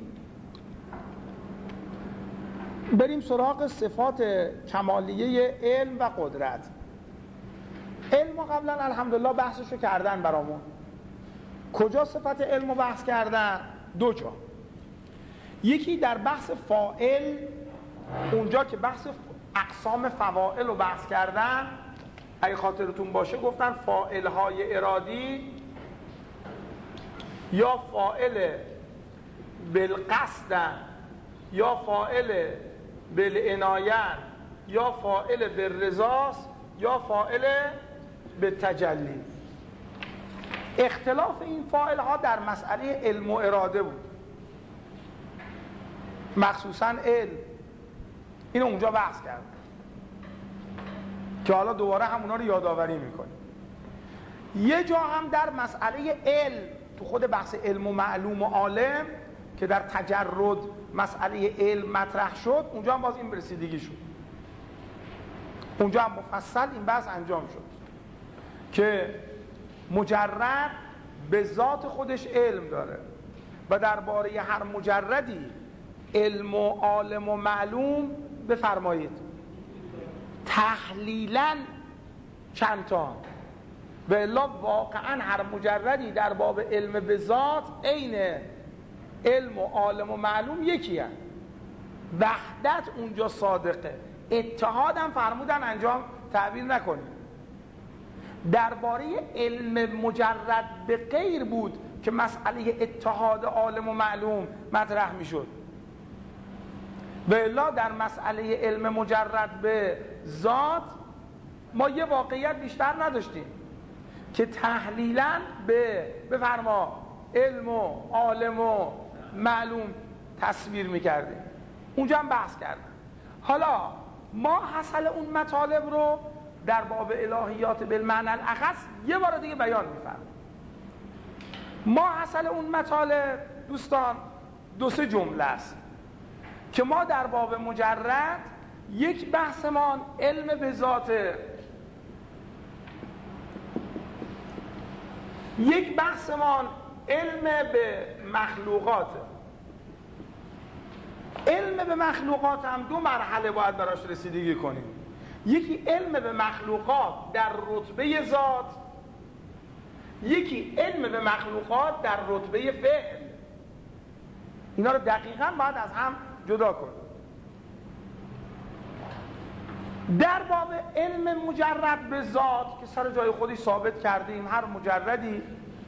بریم سراغ صفات کمالیه علم و قدرت. علم قبلا الحمدلله بحثشو کردن برامون. کجا صفت علمو بحث کردن؟ دو جا. یکی در بحث فاعل، اونجا که بحث اقسام فواعل رو بحث کردن، اگه خاطرتون باشه گفتن فاعل‌های ارادی یا فاعل بالقصد یا فاعل بالعنایه یا فاعل بالرضا یا فاعل بالتجلی. اختلاف این فاعل ها در مسئله علم و اراده بود، مخصوصا علم. اینو اونجا بحث کرد که حالا دوباره همونا رو یادآوری میکنیم. یه جا هم در مسئله علم، تو خود بحث علم و معلوم و عالم که در تجرد مسئله علم مطرح شد، اونجا هم باز این رسیدگی شد. اونجا هم مفصل این بحث انجام شد که مجرد به ذات خودش علم داره و درباره هر مجردی علم و عالم و معلوم بفرمایید تحلیلاً چند تا، و الا واقعا هر مجردی در باب علم به ذات عین علم و عالم و معلوم یکی هست. وحدت اونجا صادقه، اتحاد هم فرمودن انجام تعبیر نکنید. درباره علم مجرد به غیر بود که مسئله اتحاد عالم و معلوم مطرح میشد، و الا در مسئله علم مجرد به ذات ما یه واقعیت بیشتر نداشتیم که تحلیلاً بفرما علم و عالم و معلوم تصویر میکردیم، اونجا هم بحث کردن. حالا ما حاصل اون مطالب رو در باب الهیات بالمعنی الاخص یه بار دیگه بیان میفرماییم. ما حاصل اون مطالب دوستان 2-3 جمله است که ما در باب مجرد یک بحثمان علم به ذاته، یک بحثمان علم به مخلوقاته. علم به مخلوقات هم 2 مرحله باید براش رسیدگی کنیم. یکی علم به مخلوقات در رتبه ذات، یکی علم به مخلوقات در رتبه فعل. اینا رو دقیقاً باید از هم جدا کنیم. در باب علم مجرد به ذات که سر جای خودی ثابت کردیم هر مجردی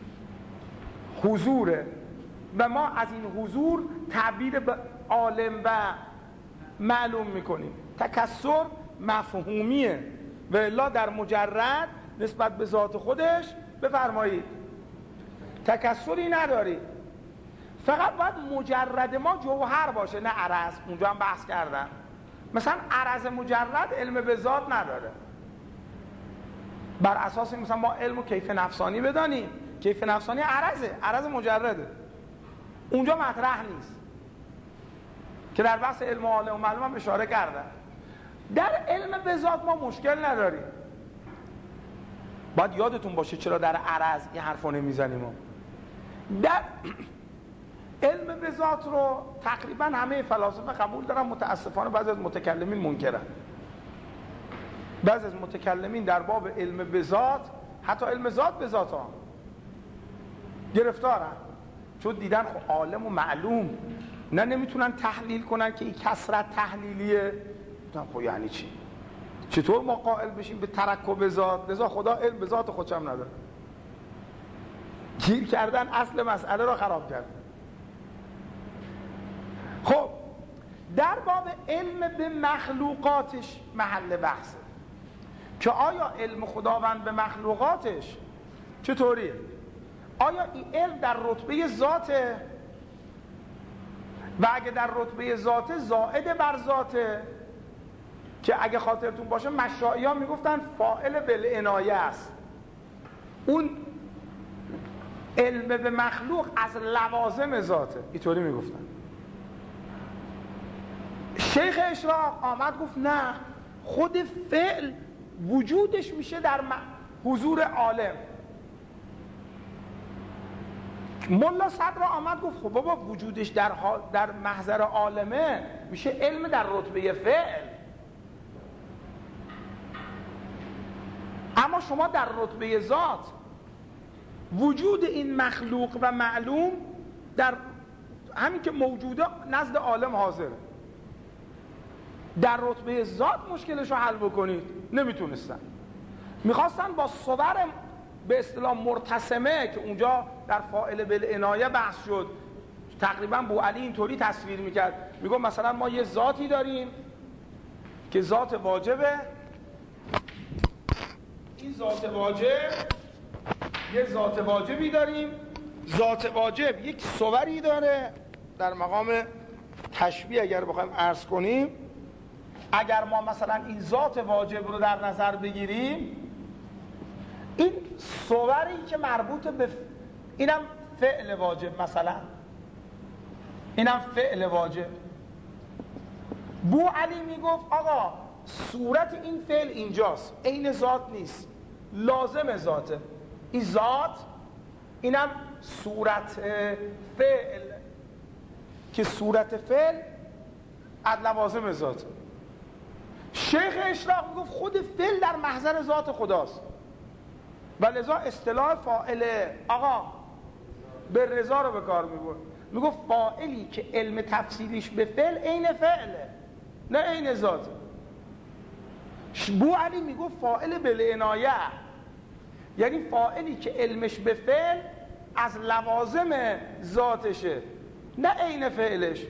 حضوره و ما از این حضور تعبیر به عالم و معلوم میکنیم. تکسر مفهومیه و الا در مجرد نسبت به ذات خودش بفرمایید تکسری نداری، فقط باید مجرد ما جوهر باشه نه عرض. اونجا هم بحث کردم مثلا عرض مجرد علم به ذات نداره، بر اساس مثلا ما علم و کیف نفسانی بدانیم، کیف نفسانی عرض مجرده، اونجا مطرح نیست که در بحث علم و عالم و معلوم هم اشاره کردن. در علم به ذات ما مشکل نداریم، باید یادتون باشه چرا در عرض این حرفو نمیزنیم. در علم به ذات رو تقریبا همه فلاسفه قبول دارن، متاسفانه بعضی از متکلمین منکرن. بعضی از متکلمین در باب علم به ذات، حتی علم ذات به ذات ها گرفتارن، چون دیدن خب عالم و معلوم نه نمیتونن تحلیل کنن که این کثرت تحلیلیه. خب یعنی چی؟ چطور ما قائل بشیم به ترکب ذات؟ لذا خدا علم به ذات خودش هم نداره. گیر کردن اصل مسئله را خراب کرد. خب در باب علم به مخلوقاتش محل بحثه که آیا علم خداوند به مخلوقاتش چطوریه؟ آیا این علم در رتبه ذاته و اگه در رتبه ذاته زائد بر ذاته که اگه خاطرتون باشه مشائی ها میگفتن فاعل بالعنایه است. اون علم به مخلوق از لوازم ذاته، اینطوری میگفتن. شیخ اشراق آمد گفت نه، خود فعل وجودش میشه در حضور عالم. ملا صدر آمد گفت خب بابا وجودش در محضر عالمه میشه علم در رتبه فعل، اما شما در رتبه ذات وجود این مخلوق و معلوم در همین که موجوده نزد عالم حاضره. در رتبه ذات مشکلش رو حل بکنید نمیتونستن، میخواستن با صور به اصطلاح مرتسمه که اونجا در فاعل بالعنایه بحث شد، تقریبا بوعلی اینطوری تصویر میکرد، میگه مثلا ما یه ذاتی داریم که ذات واجبه، این ذات واجب یه ذات واجبی داریم، ذات واجب یک صوری داره در مقام تشبیه اگر بخوایم عرض کنیم. اگر ما مثلا این ذات واجب رو در نظر بگیریم، این صوری که مربوط به اینم فعل واجب، مثلا اینم فعل واجب، بوعلی میگفت آقا صورت این فعل اینجاست، عین ذات نیست، لازم ذاته. این ذات اینم صورت فعل که صورت فعل از لوازم ذات. شیخ اشراق میگفت خود فعل در محضر ذات خداست و لذا اصطلاح فاعل آقا به رضا رو به کار میبرد. میگفت فاعلی که علم تفسیریش به فعل عین فعله نه عین ذاته. بو علی میگفت فاعل بالعنایه، یعنی فاعلی که علمش به فعل از لوازم ذاتشه نه عین فعلش.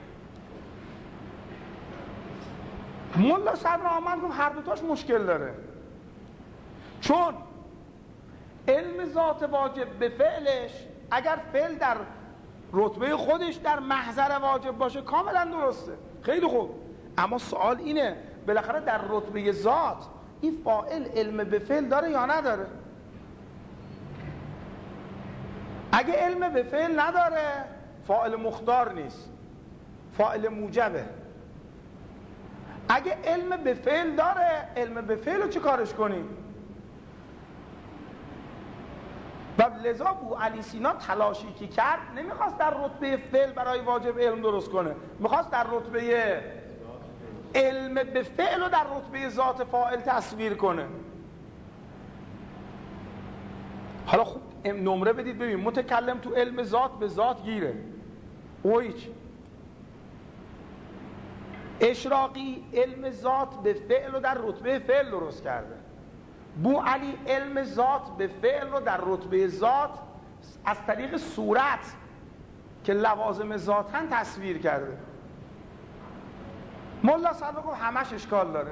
ملا صدر آمد گفت هر دوتاش مشکل داره، چون علم ذات واجب به فعلش اگر فعل در رتبه خودش در محضر واجب باشه کاملا درسته، خیلی خوب. اما سوال اینه بالاخره در رتبه ذات این فاعل علم به فعل داره یا نداره؟ اگه علم به فعل نداره فاعل مختار نیست، فاعل موجبه. اگه علم به فعل داره، علم به فعل رو چه کارش کنیم؟ و لذا بو علی سینا تلاشی که کرد نمیخواست در رتبه فعل برای واجب علم درست کنه، میخواست در رتبه علم به فعل و در رتبه ذات فاعل تصویر کنه. حالا خوب نمره بدید ببین، متکلم تو علم ذات به ذات گیره، او هیچ. اشراقی علم ذات به فعل و در رتبه فعل درست کرده. بو علی علم ذات به فعل رو در رتبه ذات از طریق صورت که لوازم ذاتن تصویر کرده. ملا صدر گفت همش اشکال داره،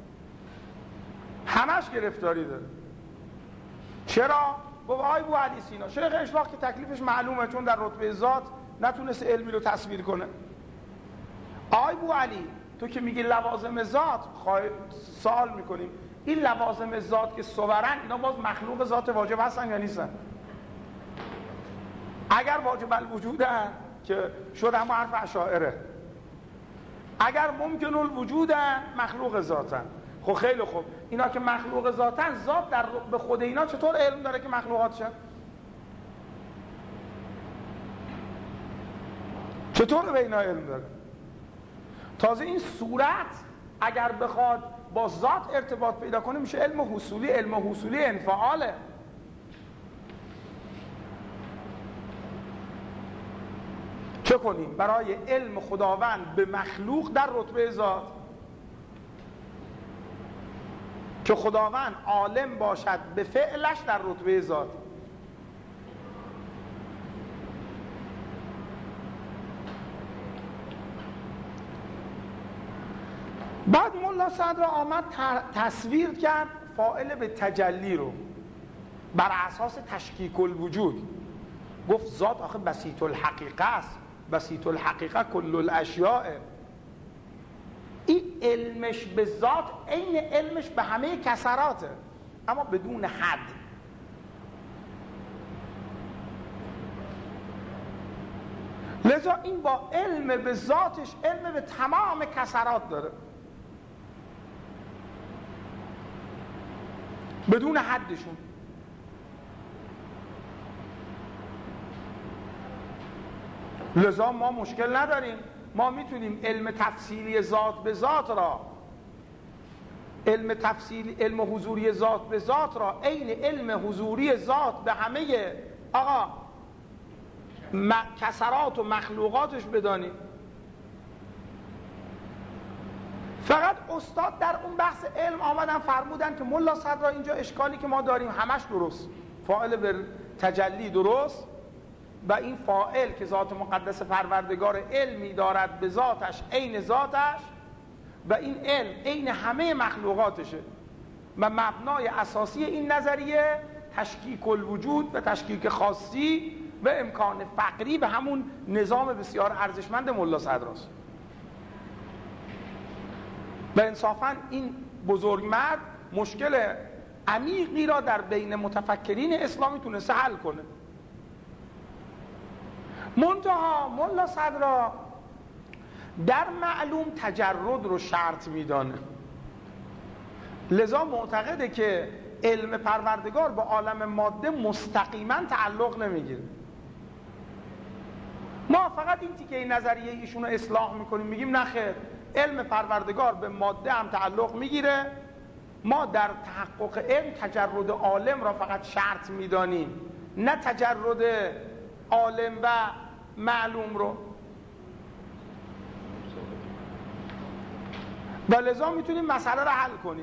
همش گرفتاری داره. چرا؟ گفت آی بو علی سینا شیخ اشراق که تکلیفش معلومه چون در رتبه ذات نتونست علمی رو تصویر کنه. آی بو علی تو که میگی لوازم ذات، سوال میکنیم این لوازم ذات که صورن اینا باز مخلوق ذات واجب هستن یا نیستن؟ اگر واجب الوجودن که شد همه حرف اشاعره، اگر ممکن الوجودن مخلوق ذاتن. خب خیلی خوب، اینا که مخلوق ذاتن، ذات در به خود اینا چطور علم داره که مخلوقات شد؟ چطور به اینا علم داره؟ تازه این صورت اگر بخواد با ذات ارتباط پیدا کنه میشه علم حصولی. علم حصولی انفعاله. چه کنیم برای علم خداوند به مخلوق در رتبه ذات؟ که خداوند عالم باشد به فعلش در رتبه ذات. بعد ملا صدر آمد تصویر کرد فاعل به تجلی رو بر اساس تشکیک الوجود. گفت ذات آخه بسیط الحقیقه است، بسیط الحقیقه کل الاشیاء. این علمش به ذات عین علمش به همه کسراته اما بدون حد. لذا این با علم به ذاتش علم به تمام کسرات داره بدون حدشون. لذا ما مشکل نداریم، ما میتونیم علم تفصیلی ذات به ذات را، علم حضوری ذات به ذات را عین علم حضوری ذات به همه کسرات و مخلوقاتش بدانیم. فقط استاد در اون بحث علم آمدن فرمودن که ملا صدر اینجا اشکالی که ما داریم همش درست، فاعل به تجلی درست و این فاعل که ذات مقدس پروردگار علمی دارد به ذاتش عین ذاتش و این علم عین همه مخلوقاتشه و مبنای اساسی این نظریه تشکیک الوجود و تشکیک خاصی و امکان فقری به همون نظام بسیار ارزشمند ملا صدر است. و انصافا این بزرگمرد مشکل عمیقی را در بین متفکرین اسلامی تونسته حل کنه. منتها ملا صدر در معلوم تجرد رو شرط میدانه، لذا معتقده که علم پروردگار با عالم ماده مستقیما تعلق نمیگیره. ما فقط این تیکه نظریه ایشون رو اصلاح میکنیم، میگیم نه خیر، علم پروردگار به ماده هم تعلق میگیره، ما در تحقق علم تجرد عالم را فقط شرط میدانیم، نه تجرد عالم و معلوم رو. و لذا میتونیم مسئله رو حل کنیم.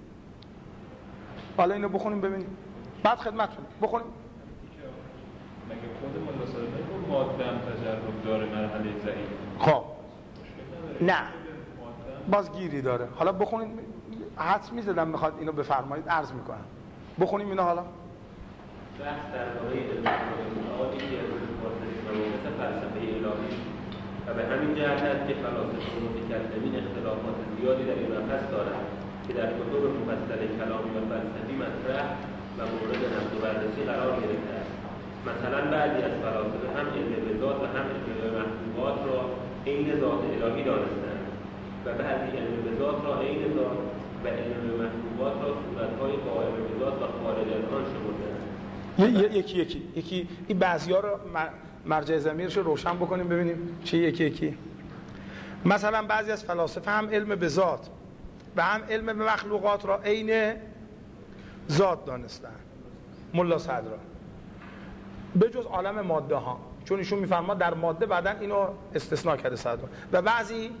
حالا اینو بخونیم ببینیم بعد خدمتتون بخونیم. مگه خود ملا صادق ماده هم تجرب داره مرحله ضعیف؟ خب نه باز گیری داره. حالا بخونیم، حدس میزدم میخواد اینو بفرمایید، عرض میکنم بخونیم اینو. حالا بحث درباره علم معاد یکی از مباحث مباحث فلسفه الهی و به همین جهت است که فلاسفه و متکلمین اختلافات زیادی در این مبحث دارند که در کتب مفصل کلامی و فلسفی مطرح و مورد نقد و بررسی قرار گرفته است. مثلا بعضی از فلاسفه هم علم به ذات و هم علم به محبوبات را عین ذات الهی دانستند و بعضی علم به ذات را عین ذات و علم به محبوبات را صورت‌های قائم به ذات و خارج از آن شمردند. یکی این بعضی‌ها رو مرجع ضمیرش رو روشن بکنیم ببینیم چه یکی. مثلا بعضی از فلاسفه هم علم به ذات و هم علم به مخلوقات را عین ذات دانستن. ملا صدرا به جز عالم ماده ها، چون ایشون میفرما در ماده بعدن اینو استثناء کرده صدرا. و بعضی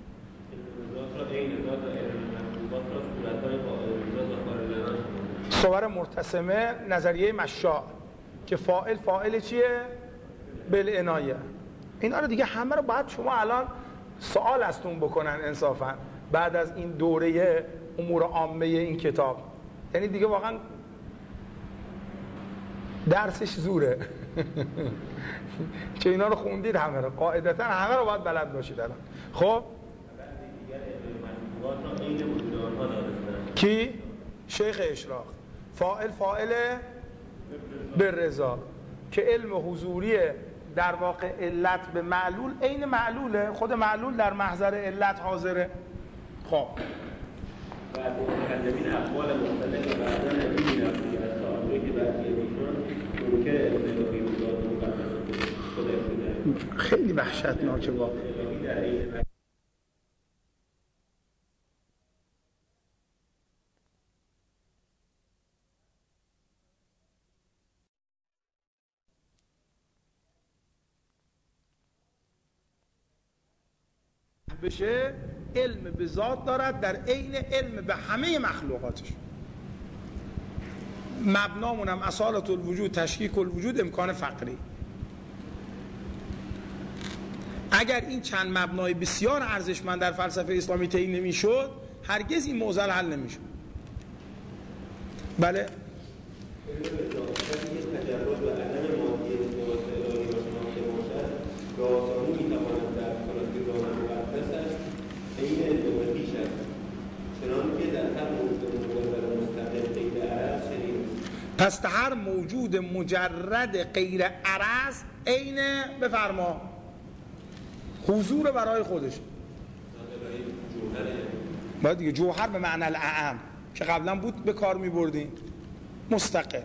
صور مرتسمه نظریه مشاع که فاعل چیه؟ بالعنایه. اینا رو دیگه همه رو باید شما الان سوال ازتون بکنن انصافا بعد از این دوره امور عامه این کتاب. یعنی دیگه واقعا درسش زوره چه اینا رو خوندید همه رو، قاعدتا همه رو باید بلد باشید الان. خب کی؟ شیخ اشراق فاعل بالرضا که علم حضوری در واقع علت به معلول عین معلوله، خود معلول در محضر علت حاضره. خب بعد متکلمین اقوال مختلف و بعضا نمی‌بینید از تعاملی که بعضی ایشون ممکن الهی و ذات مقدس خدا شده. خیلی وحشتناکه واقعا. بشه علم به ذات دارد در عین علم به همه مخلوقاتش. مبنامون هم اصالت الوجود تشکیک الوجود امکان فقری. اگر این چند مبنای بسیار ارزشمند در فلسفه اسلامی تعیین نمیشد هرگز این موضوع حل نمیشد. بله پس هر موجود مجرد غیر عرض عین بفرما حضور برای خودش. باید دیگه جوهر به معنی الاعم که قبلا بود به کار می بردیم مستقل.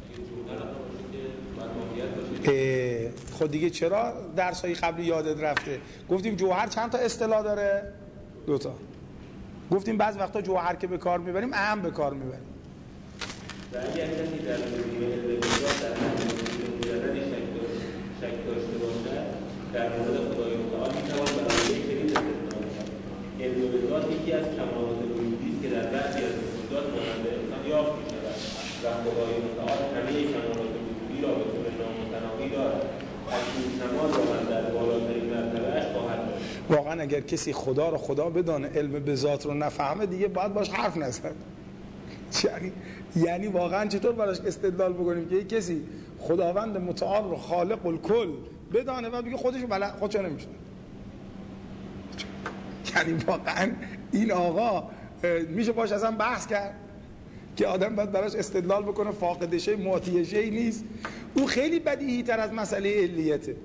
خود دیگه چرا درسای قبلی یادت رفته؟ گفتیم جوهر چند تا اصطلاح داره؟ 2 تا. گفتیم بعض وقتا جوهر که به کار میبریم اعم به کار میبریم. و اگر کسی در علم در مجردی شک داشته باشد در مورد خدای متعال میتوان برای یک چنین استثناء کرد. علم به ذات یکی از کمالات وجودی است که در بعضی از موجودات مانند انسان یافت میشود و خدای متعال همه کمالات وجودی را به طور نامتناهی دارد. از این کمال را در بالاترین مرتبه‌اش خواهد داشت. واقعا اگر کسی خدا رو خدا بدانه علم به ذات رو نفهمه دیگه باید باش حرف نزد. یعنی واقعا چطور براش استدلال بکنیم که یک کسی خداوند متعال رو خالق الکل بدانه و بگه خودشو نمیشه. یعنی واقعا این آقا میشه باش اصلا بحث کرد که آدم باید براش استدلال بکنه فاقد شی معطی شی نیست. او خیلی بدیهی تر از مسئله علیته.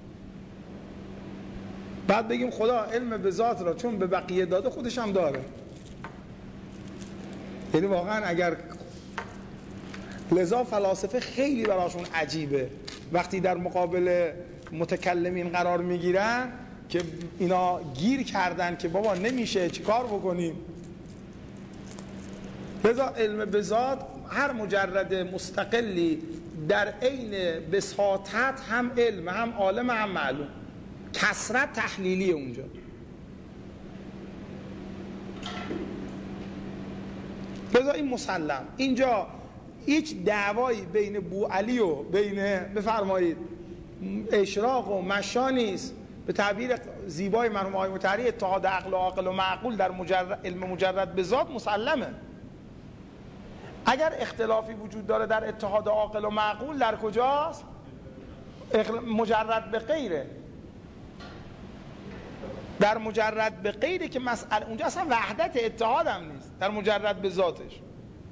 بعد بگیم خدا علم به ذات را چون به بقیه داده خودش هم داره. یعنی واقعا اگر لذا فلاسفه خیلی براشون عجیبه وقتی در مقابل متکلمین قرار میگیرن که اینا گیر کردن که بابا نمیشه چیکار بکنیم. لذا علم به ذات هر مجرد مستقلی در عین بساطت هم علم، هم عالم، هم معلوم. کثرت تحلیلی اونجا. لذا این مسلم. اینجا هیچ دعوایی بین بوعلی و بین بفرمایید اشراق و مشا نیست. به تعبیر زیبای مرحوم آقای مطهری اتحاد عقل و عاقل و معقول در علم مجرد به ذات مسلمه. اگر اختلافی وجود داره در اتحاد عاقل و معقول در کجاست؟ مجرد به غیره. در مجرد به غیره که مسئله اونجا اصلا وحدت اتحاد هم نیست، در مجرد به ذاتش.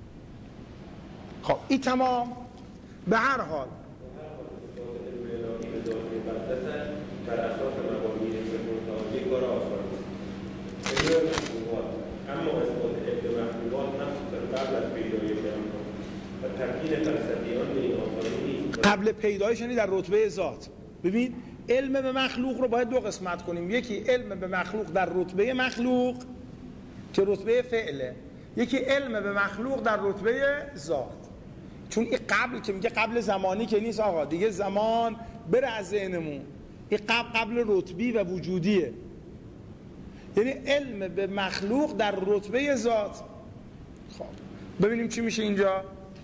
خب این تمام. به هر حال بر اساس مبانی یک کار آسان است. اما اثبات علم مخلوقات مخصوصا قبل از پیدایش آنها و تبیین فلسفیان به این آسانی نیست. قبل پیدایش یعنی در رتبه ذات. ببین علم به مخلوق رو باید دو قسمت کنیم. یکی علم به مخلوق در رتبه مخلوق که رتبه فعله، یکی علم به مخلوق در رتبه ذات. چون این قبل که میگه قبل زمانی که نیست آقا، دیگه زمان بره از ذهنمون. این قبل رتبی و وجودیه، یعنی علم به مخلوق در رتبه ذات. خب ببینیم چی میشه اینجا.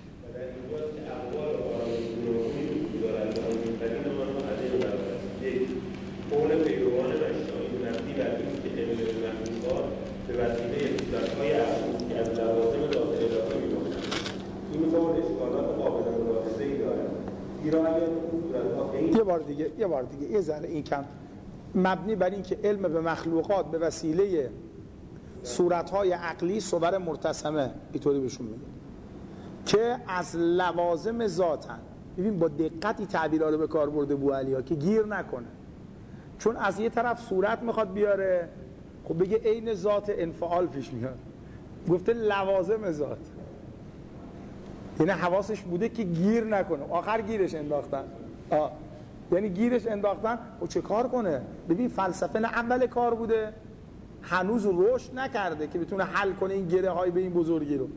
قول پیروان مشایی مبنی بر این که علم به مخلوقات به وسیله صورت‌های عقلی که از لوازم ذات الهی می‌باشند. این قول اشکالات قابل ملاحظه‌ای دارد. زیرا اگر این صورت‌ها یه بار دیگه یه ذره این کم مبنی بر این که علم به مخلوقات به وسیله صورت‌های عقلی صور مرتسمه اینطوری بهشون میگه که از لوازم ذاتن. ببین با دقتی تعبیرها رو به کار برده بوعلی ها که گیر نکنه، چون از یه طرف صورت میخواد بیاره، خب بگه عین ذات انفعال پیش میاد، گفته لوازم ذات، یعنی حواسش بوده که گیر نکنه. آخر گیرش انداختن. یعنی گیرش انداختن و چه کار کنه؟ ببین فلسفه نه اول کار بوده، هنوز رشد نکرده که بتونه حل کنه این گره های به این بزرگی رو.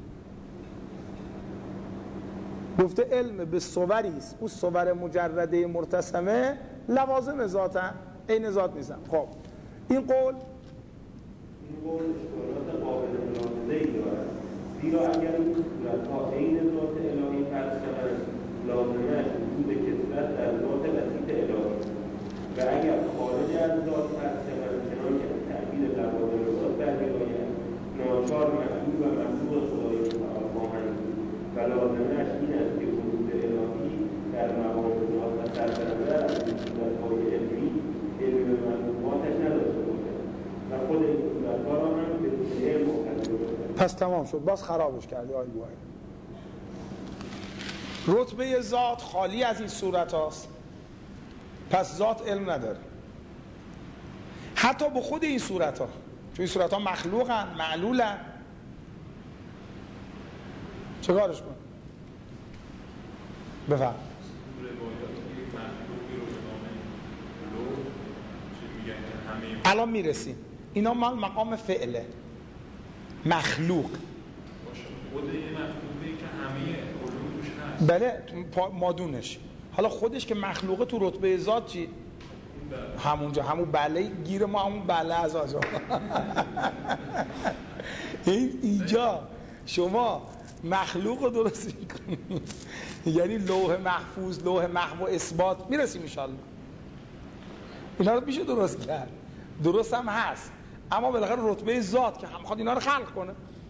گفته علم به صوریست، اون صور مجرده مرتسمه لوازم ذاتن، عین ذات نیستن. خب این قول اشکالات قابل ملاحظه‌ای دارد. زیرا اگر این صورت‌ها عین ذات الهی فرض شوند، لازمش وجود کثرت در ذات وسیط الهی و اگر خارج از ذات فرض شوند، چنانکه از تعبیر لوازم ذات برمی‌آید، ناچار معلول و مخلوق خدای متعال خواهند بود و لازمش این است که وجود الهی در مقام ذات و سرپرسته از صورت‌های علمی علم به مخلوقاتش نداشته باشد و خود این صورت‌ها را هم به علم معتبر باشد. پس تمام شد، باز خرابش کردی آی بوعلی. رتبه ذات خالی از این صورت هاست، پس ذات علم نداره حتی به خود این صورت ها، چون این صورت ها مخلوقن، معلولن. چه کارش کن؟ بفهم. الان میرسیم، اینا مال مقام فعله. مخلوق خود یه مخلوقی که همه علوم توش هست. بله مادونش. حالا خودش که مخلوقه تو رتبه ذات چی؟ همونجا همون بله گیر ما، همون بله از آجا. اینجا شما مخلوق رو درست میکنید، یعنی لوح محفوظ، لوح محو اثبات. میرسیم انشاءالله. اینا رو میشه درست کرد، درست هم هست، اما بالاخره رتبه ذات که هم میخواد اینا رو خلق کنه.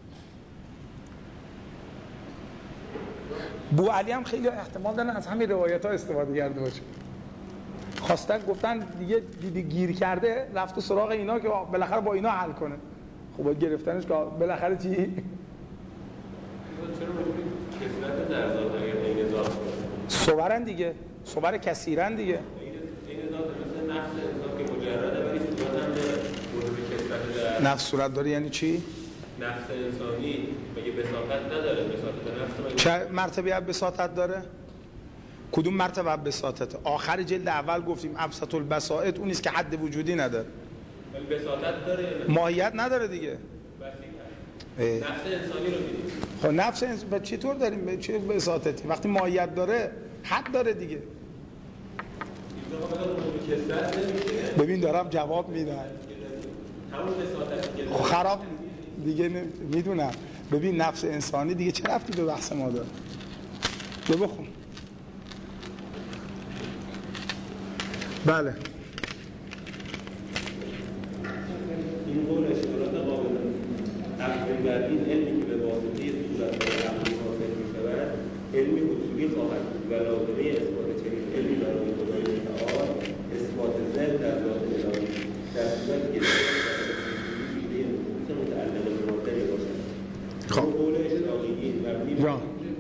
بوعلی هم خیلی احتمال دارن از همین روایت ها استفاده کرده باشه. خواستن گفتن دیگه گیر کرده، رفته سراغ اینا که بالاخره با اینا حل کنه. خب باید گرفتنش که بالاخره چی؟ چرا کثرت در ذات اگر این ذات باشه؟ صورن دیگه، صور کثیرن دیگه. این ذات مثل نفس انسان که مجرده ولی صورت هم داره. کثرت در نفس صورت داره یعنی چی؟ نفس انسانی مگه بساطت نداره؟ بساطت نفس مگه چه مرتبه بساطت داره؟ کدوم مرتبه بساطته؟ آخر جلد اول گفتیم ابسط البساطت اون نیست که حد وجودی نداره. بساطت داره ماهیت نداره دیگه. نفس انسانی رو می‌دید. خب نفس انسان چطور داریم به چه بساطتی؟ وقتی ماهیت داره حد داره دیگه. ببین دارم جواب میدم. خراب دیگه میدونم. ببین نفس انسانی دیگه چه رفتی به بحث ما داره؟ بیا بخون. بله. این قول اشارات قابل تقویم بر این علمی که به واسطه صورت عقلی حاصل می‌شود علمی اصولی خواهد بود و لازمه اثبات چنین علمی برای خدای تعالی اثبات ذات در ذات الهی در صورتی که ویژه نفوس متعلق به ماده‌ای باشد. خب قول اشراقیین مبنی بر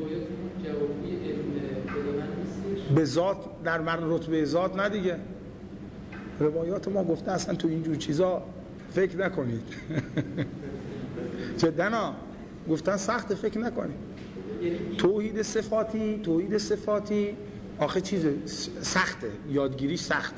به ذات در رتبه ذات نه دیگه. روایات ما گفته اصلا تو اینجور چیزا فکر نکنید. جدنا گفتن سخت فکر نکنید. توحید صفاتی آخه چیز سخته، یادگیریش سخته.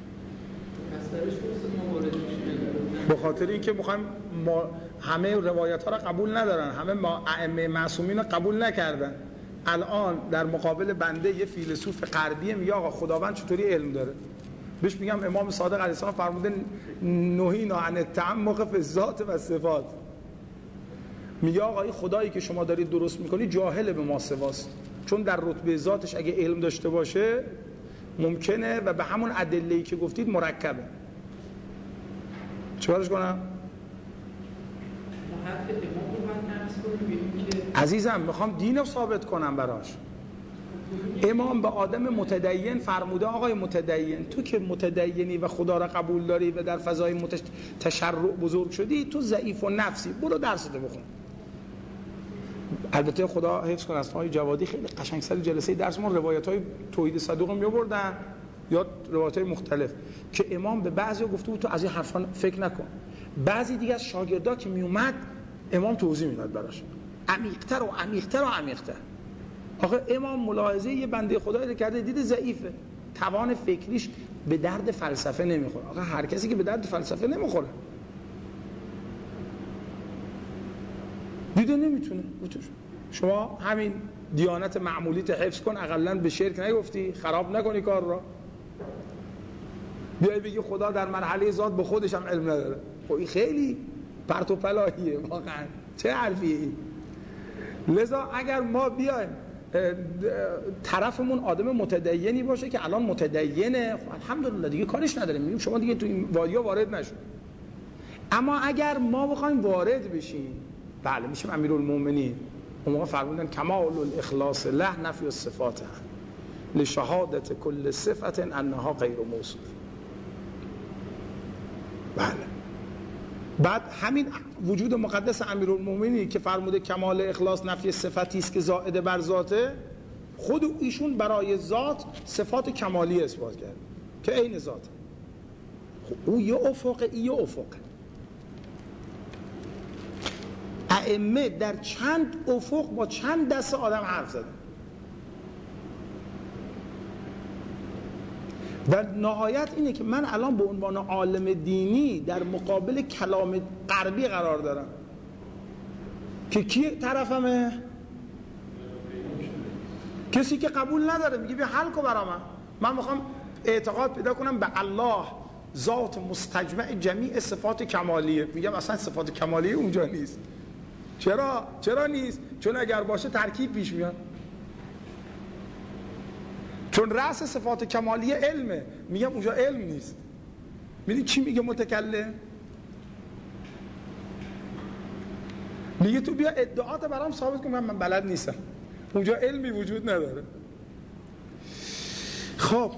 به خاطر اینکه میخوایم ما همه روایت ها را قبول ندارن، همه ائمه معصومین را قبول نکردن. الان در مقابل بنده یه فیلسوف غربی میگه آقا خداوند چطوری علم داره؟ بهش میگم امام صادق علیه السلام فرموده نهینا عن التعمق فی الذات و صفات. میگه آقا این خدایی که شما دارید درست میکنی جاهل به ما سواست، چون در رتبه ذاتش اگه علم داشته باشه ممکنه و به همون ادله‌ای که گفتید مرکبه. چیکارش کنم؟ عزیزم میخوام دین رو ثابت کنم براش. امام به آدم متدین فرموده آقای متدین تو که متدینی و خدا را قبول داری و در فضای تشرع بزرگ شدی تو ضعیف و نفسی، برو درستو بخون. البته خدا حفظ کنه از های جوادی خیلی قشنگ سر جلسه درسمون روایت‌های توحید صدوق می‌آوردن یا روایت‌های مختلف که امام به بعضیا گفته بود تو از این حرفا فکر نکن. بعضی دیگه از شاگردا که میومد امام توضیح میداد براش عمیق‌تر و عمیق‌تر و عمیق‌تر. آخه امام ملاحظه یه بنده خدایی رو کرده دیده ضعیفه، توان فکریش به درد فلسفه نمیخوره. آخه هر کسی که به درد فلسفه نمیخوره دیده نمیتونه. شما همین دیانت معمولیت حفظ کن، اقلن به شرک نگفتی، خراب نکنی کار را. بیای بگی خدا در مرحله ذات به خودش هم علم نداره، خب این خیلی پرت و پلاهیه واقعا. چه حرفیه این؟ لذا اگر ما بیایم طرفمون آدم متدینی باشه که الان متدینه، خب الحمدلله دیگه کارش نداریم، میگیم شما دیگه تو این وادی‌ها وارد نشو. اما اگر ما بخوایم وارد بشیم بله میشیم امیرالمومنین. اون موقع فرمودن کمال الاخلاص له نفی الصفات لشهادت کل صفت انها غیر موصوف. بله بعد همین وجود مقدس امیرالمومنین که فرموده کمال اخلاص نفی صفتی است که زائد بر ذاته، خود ایشون برای ذات صفات کمالی اثبات کرد که عین ذات. خب او یه افقه این یه افقه. ائمه در چند افق با چند دسته آدم حرف زدن و نهایت اینه که من الان به عنوان عالم دینی در مقابل کلام غربی قرار دارم که کی طرفمه؟ کسی که قبول نداره، میگه بیا حل کن برا من میخوام اعتقاد پیدا کنم به الله ذات مستجمع جمیع صفات کمالیه. میگم اصلا صفات کمالیه اونجا نیست. چرا نیست؟ چون اگر باشه ترکیب پیش میاد. چون رأس صفات کمالیه علمه، میگم اونجا علم نیست. میدونی چی میگه متکلم؟ میگه تو بیا ادعات برام ثابت کن من بلد نیستم. اونجا علمی وجود نداره. خب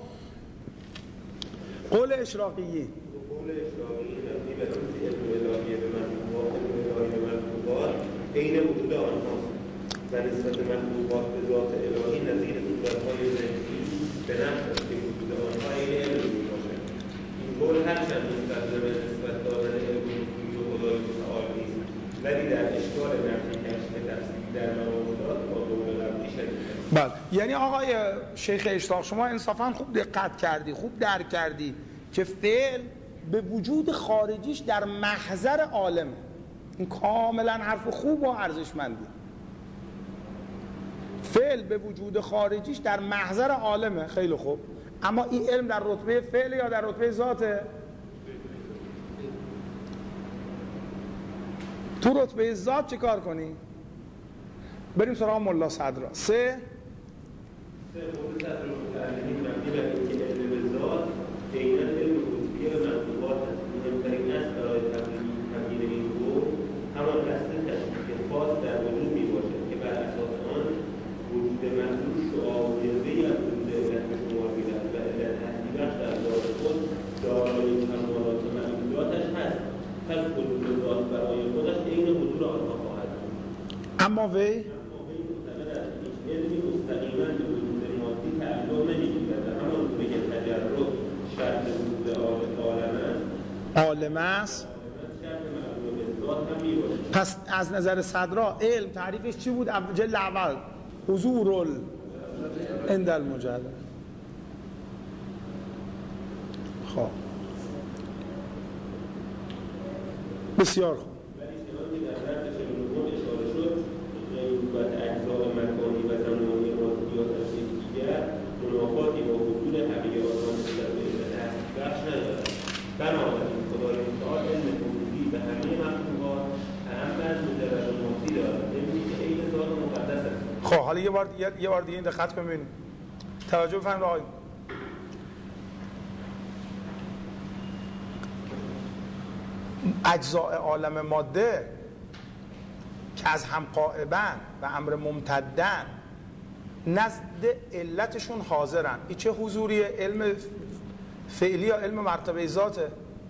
قول اشراقیی قول اشراقیی نبی به رمز علم الهیه به مخلوقات عین وجود آنهاست و نسبت مخلوقات به ذات الهی نظیر صورت‌های ذهنی به نفس است که وجود آنها عین علم میباشد. این قول هرچند مستلزم نسبت دادن علم اصولی و خدای متعال نیست، ولی در اشکال نفی کشف تفصیلی در مواردات با قول قبلی شدید است. بله، یعنی آقای شیخ اشراق شما انصافا خوب دقت کردی، خوب درک کردی که فعل به وجود خارجیش در محضر عالمه. این کاملا حرف خوب و ارزشمندی. فعل به وجود خارجیش در محضر عالمه، خیلی خوب. اما این علم در رتبه فعل یا در رتبه ذاته؟ تو رتبه ذات چه کار کنی؟ بریم سراغ ملا صدرا. سه خود صدر متعلمی مبنی بر اینکه علم به ذات عیناً علم حضوری و مطلوبات است. مهمترین است برای تبیین این دو همان قصد تشکیک خاص در وجود میباشد که بر اساس آن وجود محضور شعاع و جلوه‌ای از وجود علت به شمار می‌رود و علت هستی بخش در ذات خود دارای کمالات و معلولیاتش هست. پس حضور ذات برای خودش عین حضور آنها خواهد بود. اما وی معتقد است هیچ علمی مستقیما به وجود مادی تعلق نمی‌گیرد و همان گونه که تجرد شرط وجود عالم است، عالم است. پس از نظر صدرا علم تعریفش چی بود؟ جلد اول حضور عند المجرد. خب بسیار خوب. ولی چنانکه در درس 49 اشاره شد غیبوبت اجزاء مکانی و زمانی مادیات از یکدیگر منافاتی با حضور حقیقی آنها نسبت به علت هستی بخش ندارد. بنابراین خدای متعال علم حضوری به همه مخلوقات اهم از مجرد مادی دارد، نمی‌دونی که عین ذات مقدس است. خب حالا یه بار دیگه این دقت ببینید. توجه بفرمایید آقای. اجزاء عالم ماده که از هم قائبن و امر ممتدن نزد علتشون حاضرن. این چه حضوریه؟ علم فعلی یا علم مرتبه ذاته؟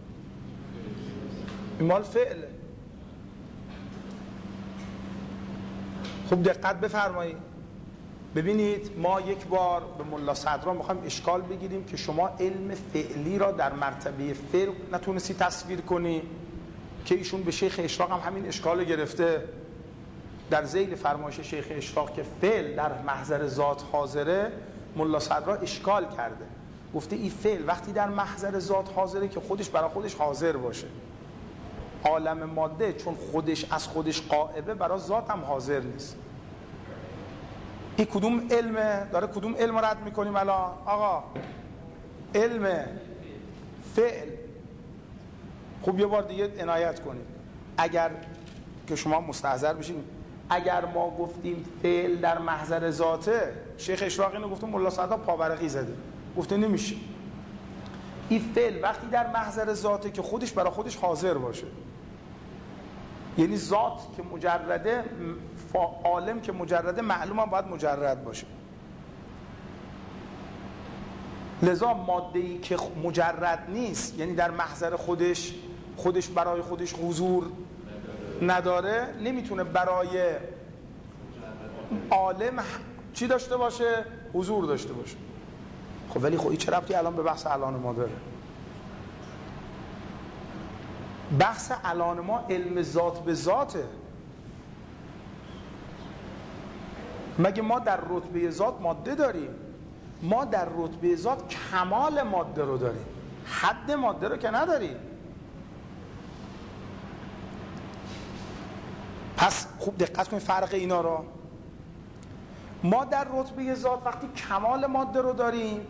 این مال فعله. خوب دقت بفرمایید. ببینید ما یک بار به ملا صدرا میخوایم اشکال بگیریم که شما علم فعلی را در مرتبه فعل نتونستی تصویر کنی، که ایشون به شیخ اشراق هم همین اشکال گرفته در ذیل فرمایش شیخ اشراق که فعل در محضر ذات حاضره. ملا صدرا اشکال کرده، گفته این فعل وقتی در محضر ذات حاضره که خودش برای خودش حاضر باشه. عالم ماده چون خودش از خودش غائبه برای ذات هم حاضر نیست. این کدوم علمه؟ داره کدوم علم رد میکنیم الان؟ آقا علم فعل. خوب یه بار دیگه عنایت کنید اگر که شما مستحضر بشین. اگر ما گفتیم فعل در محضر ذاته، شیخ اشراق اینو گفته، ملا صدرا پاورقی زده، گفته نمیشه. این فعل وقتی در محضر ذاته که خودش برای خودش حاضر باشه، یعنی ذات که مجرده، عالم که مجرده، معلوم هم باید مجرد باشه. لذا ماده‌ای که مجرد نیست، یعنی در محضر خودش برای خودش حضور نداره، نمیتونه برای عالم چی داشته باشه؟ حضور داشته باشه. خب ولی این چه ربطی الان به بحث الان ما داره؟ بحث الان ما علم ذات به ذاته. مگه ما در رتبه ذات ماده داریم؟ ما در رتبه ذات کمال ماده رو داریم، حد ماده رو که نداریم. پس خوب دقت کنید فرق اینا رو. ما در رتبه ذات وقتی کمال ماده رو داریم،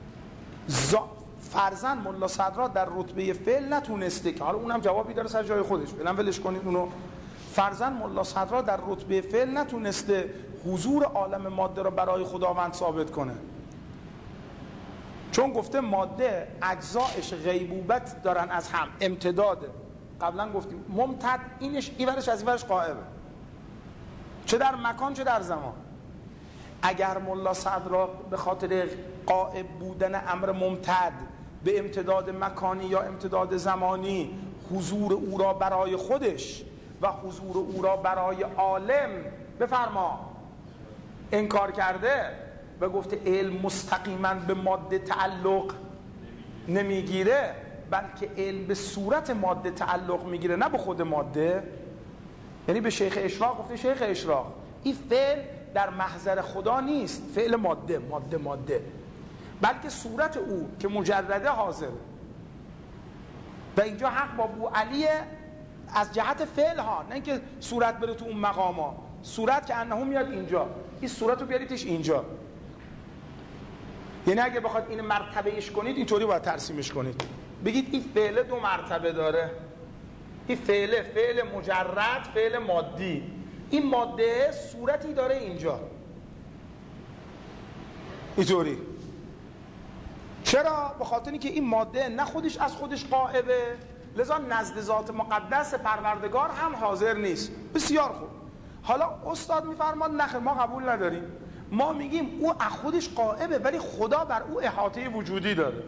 فرضاً ملا صدرا در رتبه فعل نتونسته، که حالا اونم جوابی داره سر جای خودش، بلن ولش کنید اونو. فرضاً ملا صدرا در رتبه فعل نتونسته حضور عالم ماده رو برای خداوند ثابت کنه، چون گفته ماده اجزایش غیبوبت دارن از هم، امتداده. قبلا گفتیم ممتد، این ورش از این ورش غائبه، چه در مکان چه در زمان. اگر ملا صدرا به خاطر غائب بودن امر ممتد به امتداد مکانی یا امتداد زمانی حضور او را برای خودش و حضور او را برای عالم بفرما انکار کرده و گفته علم مستقیما به ماده تعلق نمیگیره، بلکه علم به صورت ماده تعلق میگیره، نه به خود ماده. یعنی به شیخ اشراق گفته شیخ اشراق این فعل در محضر خدا نیست، فعل ماده بلکه صورت او که مجرده حاضره و اینجا حق با ابو علی از جهت فعل ها، نه اینکه صورت بره تو اون مقام ها. صورت که انه میاد اینجا، این صورت رو بیاریدش اینجا. یعنی اگه بخواد این مرتبهش کنید اینطوری باید ترسیمش کنید، بگید این فعل 2 مرتبه داره. این فعل مجرد، فعل مادی. این ماده صورتی داره اینجا اینطوری. چرا؟ به خاطر اینکه این ماده نه خودش از خودش غائبه، لذا نزد ذات مقدس پروردگار هم حاضر نیست. بسیار خوب. حالا استاد میفرماد نخیر ما قبول نداریم، ما میگیم او از خودش غائبه ولی خدا بر او احاطه وجودی داره.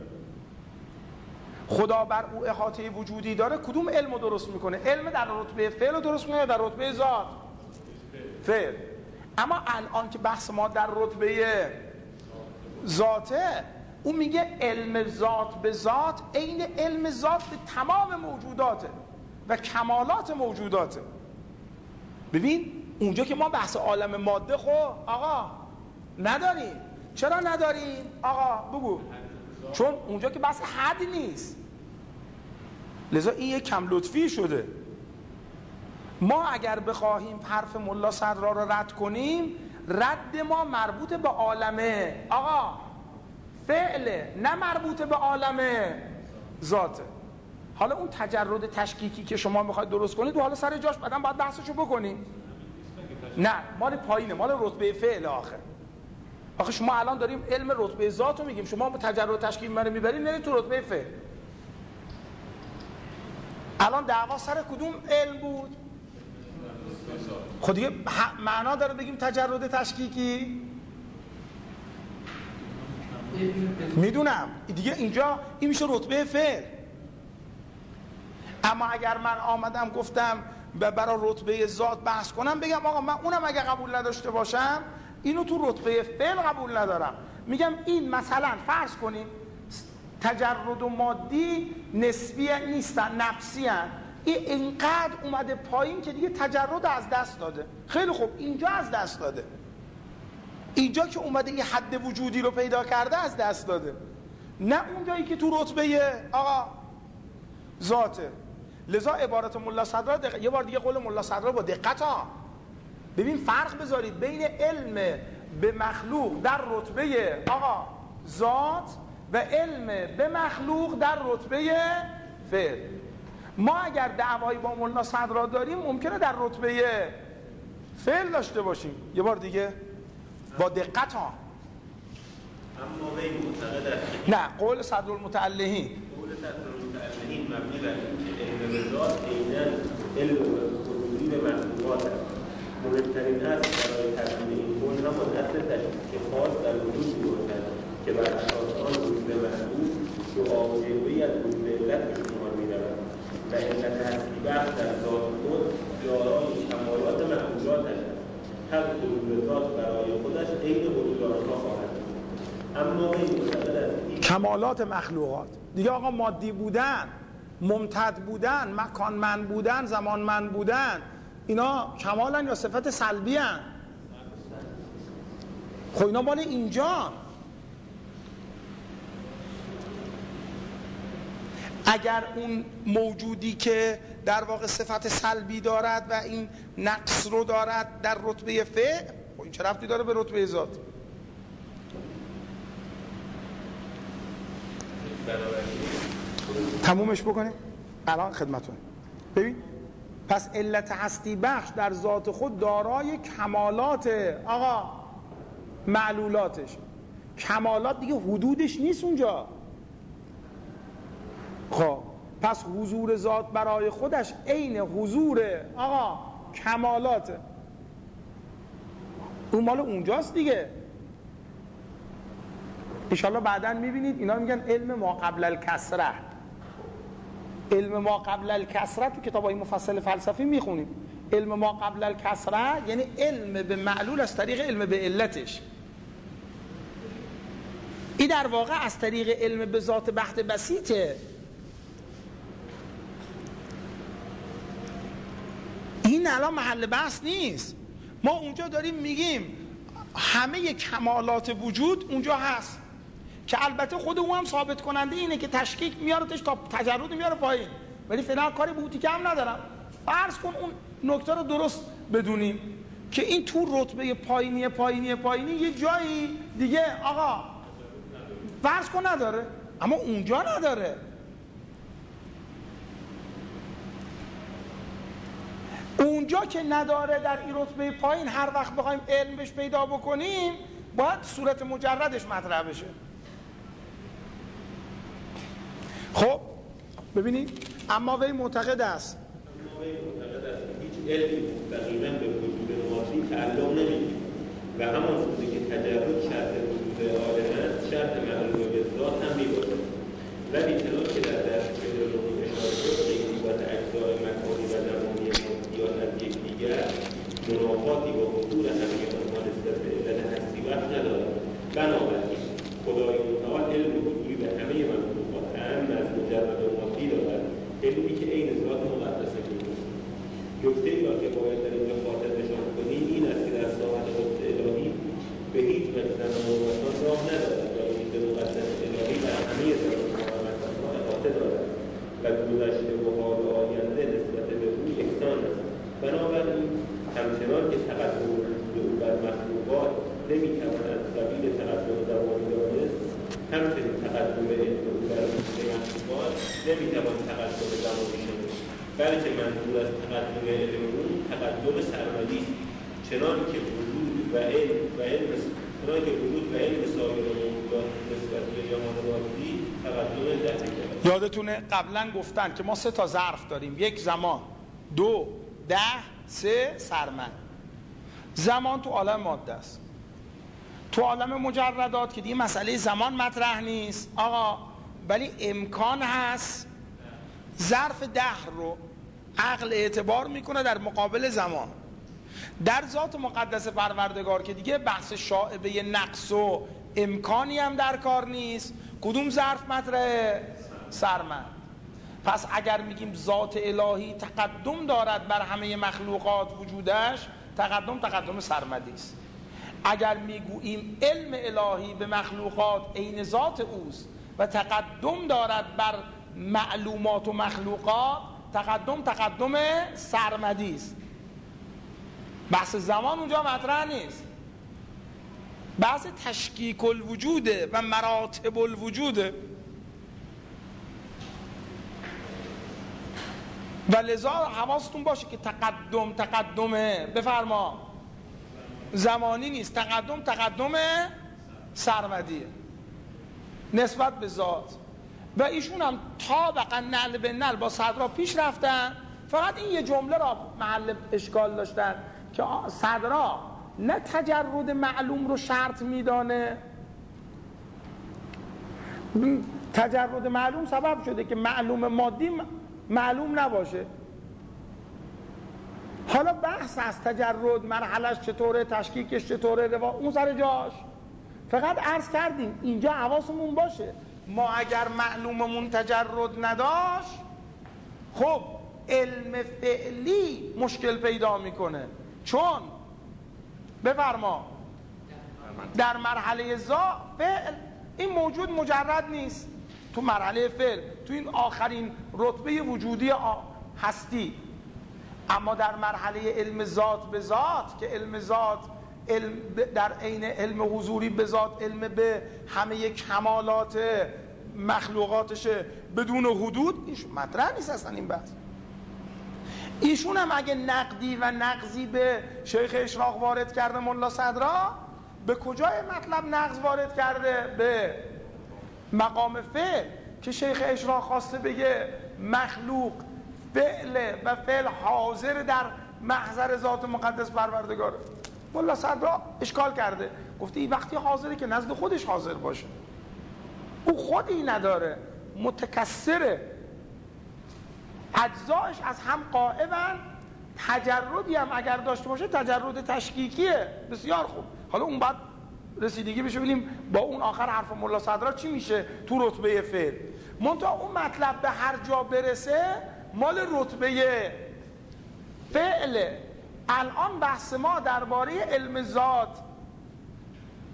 خدا بر او احاطه وجودی داره، کدوم علم رو درست میکنه؟ علم در رتبه فعل رو درست میکنه در رتبه ذات؟ فعل. اما الان که بحث ما در رتبه ذاته، اون میگه علم ذات به ذات عین علم ذات به تمام موجوداته و کمالات موجوداته. ببین اونجا که ما بحث عالم ماده خب آقا نداریم. چرا نداریم؟ آقا بگو. چون اونجا که بحث حد نیست، لذا این یک کم لطفی شده. ما اگر بخواهیم حرف ملا صدرا رو رد کنیم، رد ما مربوط به عالمه آقا فعله، نه مربوط به عالم ذاته. حالا اون تجرد تشکیکی که شما میخواید درست کنید و حالا سر جاش بعدم باید بحثشو بکنیم. نه مال پایینه، مال رتبه فعل. آخه شما الان داریم علم رتبه ذات رو میگیم، شما با تجرد تشکیل منو میبرید میرید تو رتبه فعل. الان دعوا سر کدوم علم بود؟ خود دیگه معنا داره بگیم تجرد تشکیکی؟ میدونم دیگه اینجا این میشه رتبه فعل. اما اگر من آمدم گفتم برای رتبه ذات بحث کنم، بگم آقا من اونم اگه قبول نداشته باشم اینو تو رتبه فعل قبول ندارم، میگم این مثلا فرض کنیم تجرد و مادی نسبی نیستن، نفسی هن. این اینقدر اومده پایین که دیگه تجرد از دست داده. خیلی خوب اینجا از دست داده، اینجا که اومده این حد وجودی رو پیدا کرده از دست داده، نه اونجایی که تو رتبه آقا ذاته. لذا عبارت ملا صدرا یه بار دیگه قول ملا صدرا با دقت ها ببین فرق بذارید بین علم به مخلوق در رتبه آقا ذات و علم به مخلوق در رتبه فعل. ما اگر دعوایی با ملا صدرا داریم ممکنه در رتبه فعل داشته باشیم. یه بار دیگه با دقت ها. اما وی معتقد است نه قول صدرالمتعلهین، قول صدرالمتعلهین مبنی بر اینکه علم به ذات عیناً علم حضوری به مخلوقات است. مهمترین است برای تبیین این قول همان اصل تشکیک خاص در وجود می‌باشد که بر اساس آن وجود مخلوق دعاوی از وجود علت به شمار می‌رود و علت هستی بخش در ذات خود دارای کمالات معقولاتش است. هر حضور ذات برای خودش عین حضور آنها خواهد. اما وی معتقد است کمالات مخلوقات دیگه آقا مادی بودن، ممتد بودن، مکانمند بودن، زمانمند بودن، اینا کمالن یا صفت سلبی هن؟ خب اینا مال اینجا. اگر اون موجودی که در واقع صفت سلبی دارد و این نقص رو دارد در رتبه فعل، خب این چه ربطی داره به رتبه ذات؟ تمومش بکنه الان خدمتون. ببین پس علت هستی بخش در ذات خود دارای کمالات آقا معلولاتش. کمالات دیگه حدودش نیست اونجا. خب پس حضور ذات برای خودش عین حضور آقا کمالاته. اون مال اونجاست دیگه. انشالله بعداً میبینید اینا میگن علم ما قبل الکسره. علم ما قبل الکسره تو کتابای مفصل فلسفی میخونیم. علم ما قبل الکسره یعنی علم به معلول از طریق علم به علتش. این در واقع از طریق علم به ذات بحت بسیطه. این الان محل بحث نیست. ما اونجا داریم میگیم همه کمالات وجود اونجا هست که البته خود او هم ثابت کننده اینه که تشکیک میارتش تا تجرد میاره پایین، ولی فعلا کاری به اوتی که هم ندارم. فرض کن اون نکته رو درست بدونیم که این تو رتبه پایینی یه جایی دیگه آقا فرض کن نداره، اما اونجا نداره. اونجا که نداره در این رتبه پایین، هر وقت بخوایم علم بهش پیدا بکنیم باید صورت مجردش مطرح بشه. خب ببینید، اما وی معتقد است هیچ علمی مستقیما به وجود مادی تعلق نمی‌گیرد و همان چیزی که تجرد شرط وجود عالم است شرط معلوم به ذات هم می‌باشد، ولی چنانکه در درس فیزیولوژی اشاره شد قیمت اجزای مکانی و زمانی مادیات از یکدیگر منافاتی با حضور همه آنها نسبت به علت هستی بخش ندارد. بنابراین خدای متعال علم حضوری به همه مخلوقات اعم از مجرد مادی دارد، علمی که عین ذات مقدسه می‌باشد. نکته‌ای را که باید در اینجا خاطر نشان کنیم این است که در ساحت قدس الهی به هیچ وجه زمان و مکان راه ندارد و وجود مقدس الهی در همه زمان‌ها و مکان‌ها احاطه دارد و گذشته و حال و آینده نسبت به او یکسان است. بنابراین همچنان که تقدم وجود او بر مخلوقات نمی‌تواند از قبیل تقدم زمانی دانست، همچنین تقدم علم او بر وجود مخلوقات نمی‌توان تقدم زمانی شناخت، بلکه منظور از تقدم علم او تقدم سرمدی است، چنان که وجود و علم سایر موجودات نسبت به جهان مادی تقدم دقیق. یادتونه قبلا گفتن که ما 3 تا ظرف داریم، 1 زمان، 2 10، 3 سرمد. زمان تو عالم ماده است. تو عالم مجردات که دیگه مسئله زمان مطرح نیست آقا، ولی امکان هست ظرف دهر رو عقل اعتبار میکنه در مقابل زمان. در ذات مقدس پروردگار که دیگه بحث شائبه نقص و امکانی هم در کار نیست، کدوم ظرف مطرحه؟ سرمد. پس اگر میگیم ذات الهی تقدم دارد بر همه مخلوقات وجودش، تقدم سرمدی است. اگر میگوییم علم الهی به مخلوقات عین ذات اوست و تقدم دارد بر معلومات و مخلوقات، تقدم سرمدی است. بحث زمان اونجا مطرح نیست، بحث تشکیک الوجوده و مراتب الوجوده. و لذا حواستون باشه که تقدمه بفرما زمانی نیست، تقدم سرمدیه نسبت به ذات. و ایشون هم طابقا نعل به نعل با صدرا پیش رفتن. فقط این یه جمله را محل اشکال داشتن که صدرا نه تجرد معلوم رو شرط میدانه، تجرد معلوم سبب شده که معلوم مادی معلوم نباشه. حالا بحث از تجرد مرحلش چطوره، تشکیکش چطوره، اون سر جاش. فقط عرض کردیم اینجا حواسمون باشه ما اگر معلوممون تجرد نداشت، خب علم فعلی مشکل پیدا میکنه، چون بفرما در مرحله فعل این موجود مجرد نیست. تو مرحله فعل، تو این آخرین رتبه وجودی هستی. اما در مرحله علم ذات به ذات که علم ذات علم در عین علم حضوری به ذات علم به همه کمالات مخلوقاتشه بدون حدود، ایشون مطرح نیست اصلا این بحث. ایشون هم اگه نقدی و نقضی به شیخ اشراق وارد کرده ملا صدرا، به کجای مطلب نقض وارد کرده؟ به مقام فعل که شیخ اشراق خواسته بگه مخلوق فعل و فعل حاضر در محضر ذات مقدس پروردگاره. ملا صدرا اشکال کرده، گفته این وقتی حاضره که نزد خودش حاضر باشه، او خودی نداره، متکثره، اجزایش از هم قائمن، تجردی هم اگر داشته باشه تجرد تشکیکیه. بسیار خوب، حالا اون بعد رسیدگی بشه ببینیم با اون آخر حرف ملا صدرا چی میشه تو رتبه فعل. منتها اون مطلب به هر جا برسه مال رتبه فعله. الان بحث ما درباره علم ذات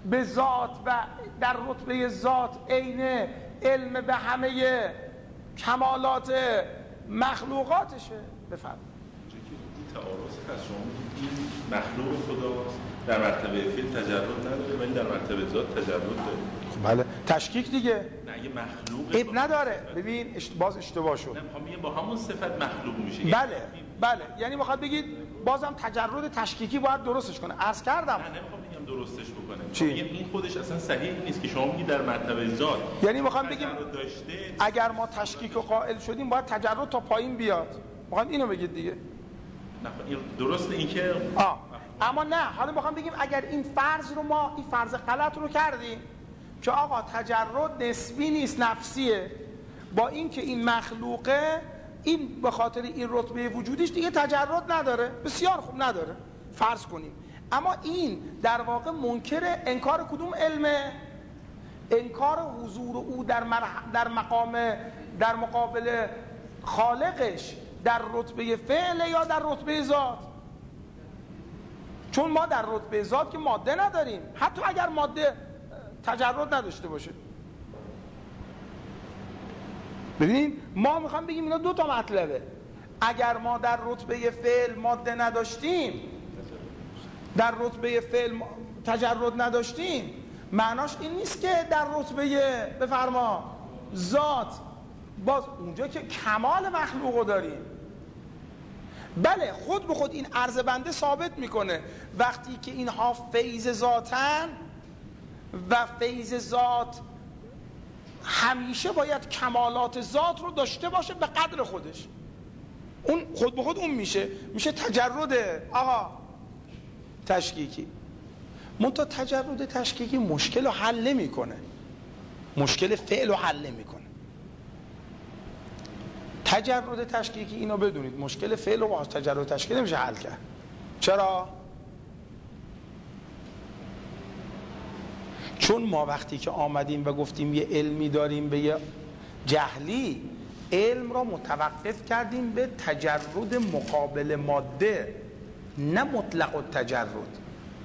به ذات و در رتبه ذات عین علم به همه کمالات مخلوقاتشه. بفرمایید. این تعارض هست، شما این مخلوق خداست در مرتبه فعل تجرد نداره ولی در مرتبه ذات تجرد داره. بله تشکیک دیگه. نه یه مخلوق عیب نداره. ببین باز اشتباه شد. نه میخوام بگم با همون صفت مخلوق میشه. بله یعنی میخواد بگید بازم تجرد تشکیکی باید درستش کنه. عرض کردم. نه نمیخوام بگم درستش بکنه. چی؟ میگم این خودش اصلا صحیح نیست که شما میگید در مرتبه ذات. یعنی میخوام بگیم اگر ما تشکیک و قائل شدیم باید تجرد تا پایین بیاد. میخوام اینو بگید دیگه. نه این درسته این که اما نه حالا میخوام بگیم اگر این فرض رو ما این فرض غلط رو کردیم که آقا تجرد نسبی نیست نفسیه، با اینکه این مخلوقه این به خاطر این رتبه وجودیش دیگه تجرد نداره، بسیار خوب نداره فرض کنیم، اما این در واقع منکر انکار کدوم علمه؟ انکار حضور او در مقام در مقابل خالقش در رتبه فعل یا در رتبه ذات؟ چون ما در رتبه ذات که ماده نداریم، حتی اگر ماده تجرد نداشته باشه. ببینید ما میخوام بگیم اینا دو تا مطلبه. اگر ما در رتبه فعل ماده نداشتیم، در رتبه فعل تجرد نداشتیم، معناش این نیست که در رتبه بفرما ذات باز اونجا که کمال مخلوقو داریم. بله خود به خود این عرض بنده ثابت میکنه وقتی که اینها فیض ذاتن و فیض ذات همیشه باید کمالات ذات رو داشته باشه به قدر خودش، اون خود به خود اون میشه تجرد تشکیکی. منتها تجرد تشکیکی مشکل رو حل نمیکنه، مشکل فعل رو حل نمیکنه. تجرد تشکیکی اینو بدونید مشکل فعل رو با تجرد تشکیکی نمیشه حل کرد. چرا؟ چون ما وقتی که آمدیم و گفتیم یه علمی داریم به یه جهلی، علم را متوقف کردیم به تجرد مقابل ماده، نه مطلق التجرد.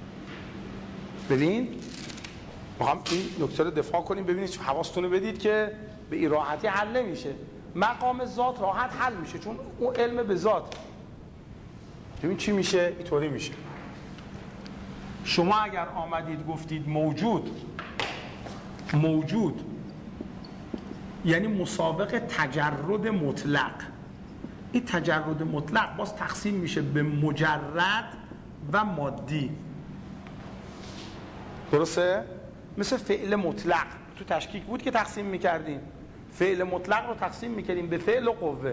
ببین میخوام این نکته رو دفاع کنیم، ببینید حواستون رو بدید که به این راحتی حل نمیشه. مقام ذات راحت حل میشه چون اون علم به ذات. ببین چی میشه؟ اینطوری میشه. شما اگر آمدید گفتید موجود یعنی مسابق تجرد مطلق، این تجرد مطلق باز تقسیم میشه به مجرد و مادی. درسته؟ مثل فعل مطلق تو تشکیک بود که تقسیم میکردیم، فعل مطلق رو تقسیم میکردیم به فعل و قوه.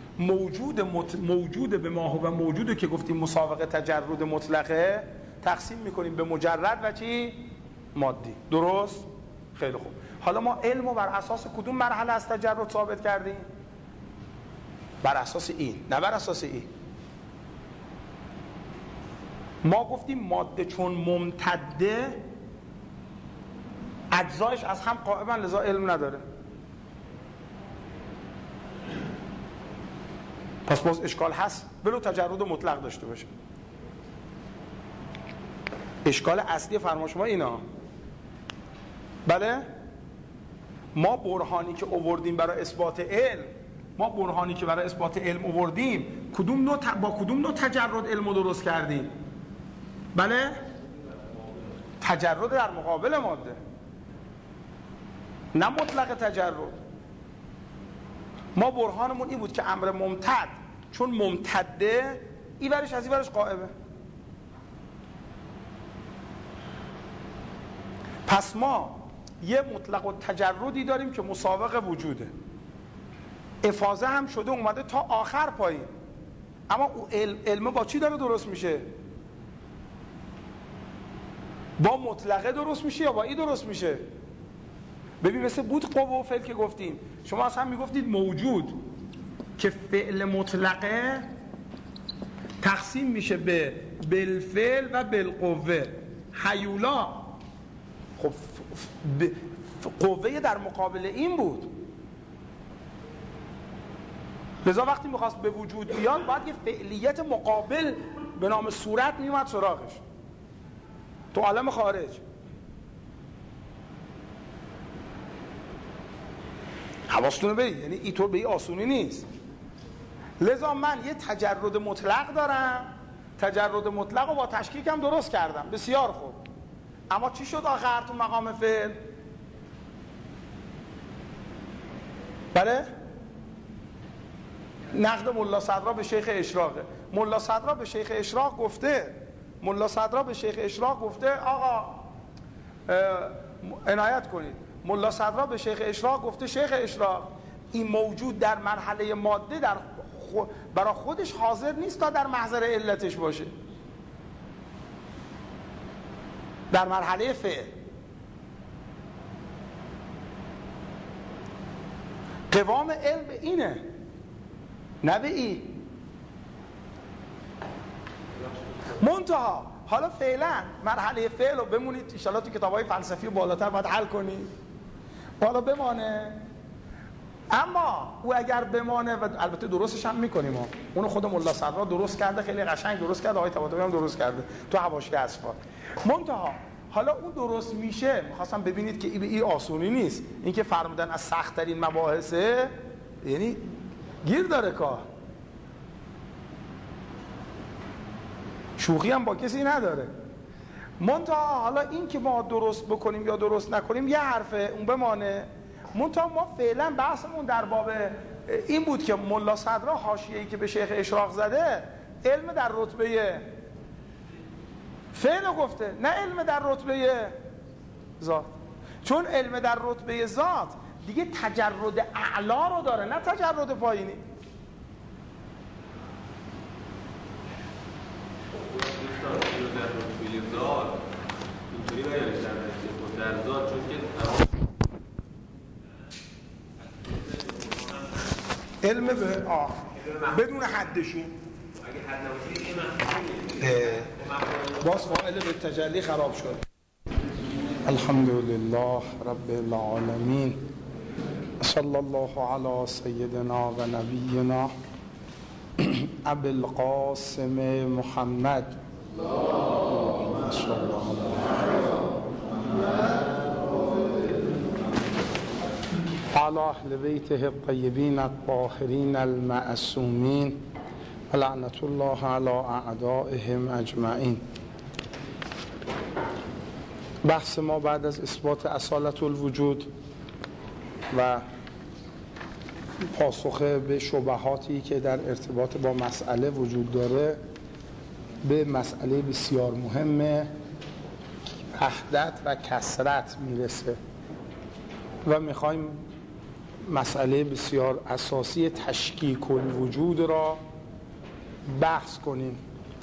موجود به ما و موجود که گفتیم مسابقه تجرد مطلقه تقسیم میکنیم به مجرد و چی؟ مادی. درست؟ خیلی خوب. حالا ما علم رو بر اساس کدوم مرحله از تجرد ثابت کردیم؟ بر اساس این، نه بر اساس این. ما گفتیم ماده چون ممتده اجزایش از هم قائمن، لذا علم نداره. پس باز اشکال هست ولو تجرد مطلق داشته باشه. اشکال اصلی فرما شما اینا. بله؟ ما برهانی که آوردیم برای اثبات علم، با کدوم نوع تجرد علم رو درست کردیم؟ بله؟ تجرد در مقابل ماده، نه مطلق تجرد. ما برهانمون این بود که امر ممتد چون ممتده ای برش از ای برش قائمه. پس ما یه مطلق و تجردی داریم که مسابق وجوده، افاضه هم شده اومده تا آخر پایین، اما او علم با چی داره درست میشه؟ با مطلقه درست میشه یا با ای درست میشه؟ ببین مثل بود قوه و فعل که گفتیم، شما اصلا میگفتید موجود که فعل مطلقه تقسیم میشه به بالفعل و بالقوه. هیولا خب قوه در مقابل این بود، لذا وقتی میخواست به وجود بیاد باید یه فعلیت مقابل به نام صورت میومد سراغش تو عالم خارج. حواستون به یعنی اینطور به این آسونی نیست. لذا من یه تجرد مطلق دارم، تجرد مطلق رو با تشکیک هم درست کردم، بسیار خوب. اما چی شد آخر تو مقام فعل؟ بله؟ نقد ملا صدرا به شیخ اشراقه. ملا صدرا به شیخ اشراق گفته آقا عنایت کنید. ملا صدرا به شیخ اشراق گفته شیخ اشراق این موجود در مرحله ماده برای خودش حاضر نیست تا در محضر علتش باشه، در مرحله فعل. قوام علم اینه، نه به این منتها. حالا فعلا مرحله فعل رو بمونید، ان شاءالله تو کتاب‌های فلسفی بالاتر باید حل کنید، حالا بمانه. اما او اگر بمانه و البته درستش هم میکنیم، اونو خود ملا صدرا درست کرده، خیلی قشنگ درست کرده، آقای طباطبایی هم درست کرده تو حواشی اصفار. منتها حالا اون درست میشه، میخواستم ببینید که این آسونی نیست. این که فرمودن از سخت ترین مباحثه، یعنی گیر داره کار، شوخی هم با کسی نداره. منتها حالا این که ما درست بکنیم یا درست نکنیم یه حرفه، اون بمانه. منتها ما فعلا بحثمون در باب این بود که ملا صدرا حاشیه‌ای که به شیخ اشراق زده علم در رتبه فعل گفته، نه علم در رتبه ذات. چون علم در رتبه ذات دیگه تجرد اعلا رو داره، نه تجرد پایینی. در رتبه ذات اینطوری بیانش در ذات، چون که علم به بدون حدشون باز فاعل به تجلی خراب شد. الحمدلله رب العالمین، صلی الله علی سیدنا و نبینا ابی القاسم محمد علی اهل بیته الطیبین الطاهرین المعصومین و لعنت الله علی اعدائهم اجمعین. بحث ما بعد از اثبات اصالت الوجود و پاسخ به شبهاتی که در ارتباط با مسئله وجود داره به مسئله بسیار مهم وحدت و کثرت میرسه و میخوایم مسئله بسیار اساسی تشکیک الوجود را بحث کنیم.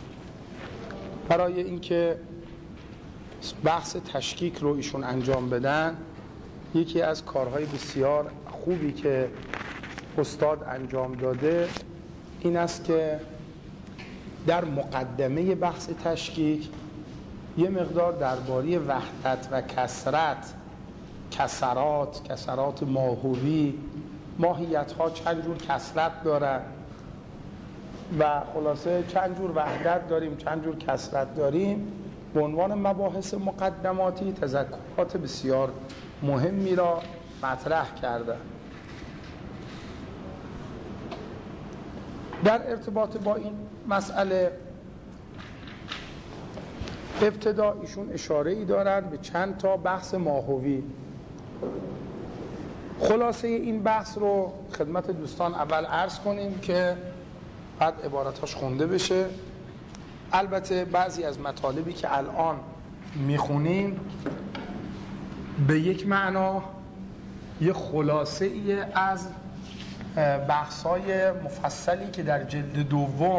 برای اینکه بحث تشکیک رو ایشون انجام بدن، یکی از کارهای بسیار خوبی که استاد انجام داده این است که در مقدمه بحث تشکیک یه مقدار درباره وحدت و کثرت، کثرات ماهوی، ماهیت ها چند جور کثرت دارن و خلاصه چند جور وحدت داریم، چند جور کثرت داریم، به عنوان مباحث مقدماتی تذکرات بسیار مهمی را مطرح کرده. در ارتباط با این مسئله ابتدا ایشون اشاره ای دارن به چند تا بحث ماهوی. خلاصه این بحث رو خدمت دوستان اول عرض کنیم که بعد عبارتاش خونده بشه. البته بعضی از مطالبی که الان میخونیم به یک معنا یه خلاصه ای از بحث‌های مفصلی که در جلد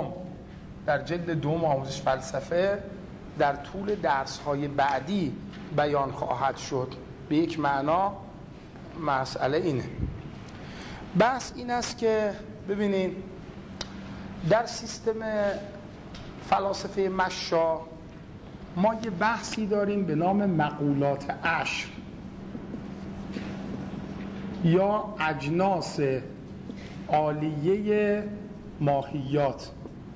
دوم آموزش فلسفه در طول درس‌های بعدی بیان خواهد شد. به یک معنا مسئله اینه. بحث این است که ببینید در سیستم فلاسفه مشا ما یه بحثی داریم به نام مقولات عشر یا اجناس عالیه ماهیات.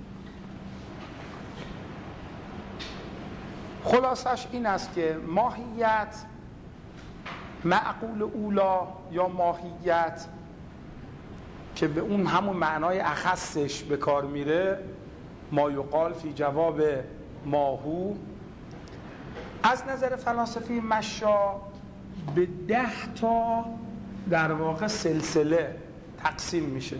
خلاصش این است که ماهیت، معقول اولا یا ماهیت که به اون همون معنای اخصش به کار میره، ما یقال فی جواب ماهو، از نظر فلاسفه مشا به 10 تا در واقع سلسله تقسیم میشه.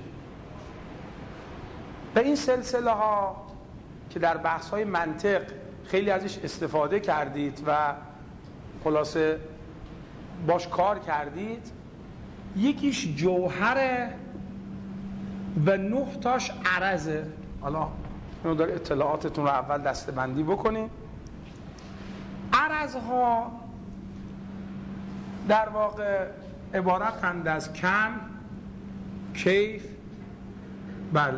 و این سلسله ها که در بحث های منطق خیلی ازش استفاده کردید و خلاصه باش کار کردید، یکیش جوهره و 9 تاش عرضه. حالا اینو داره اطلاعاتتون رو اول دسته‌بندی بکنید. عرضها در واقع عبارتند از کم، کیف، بله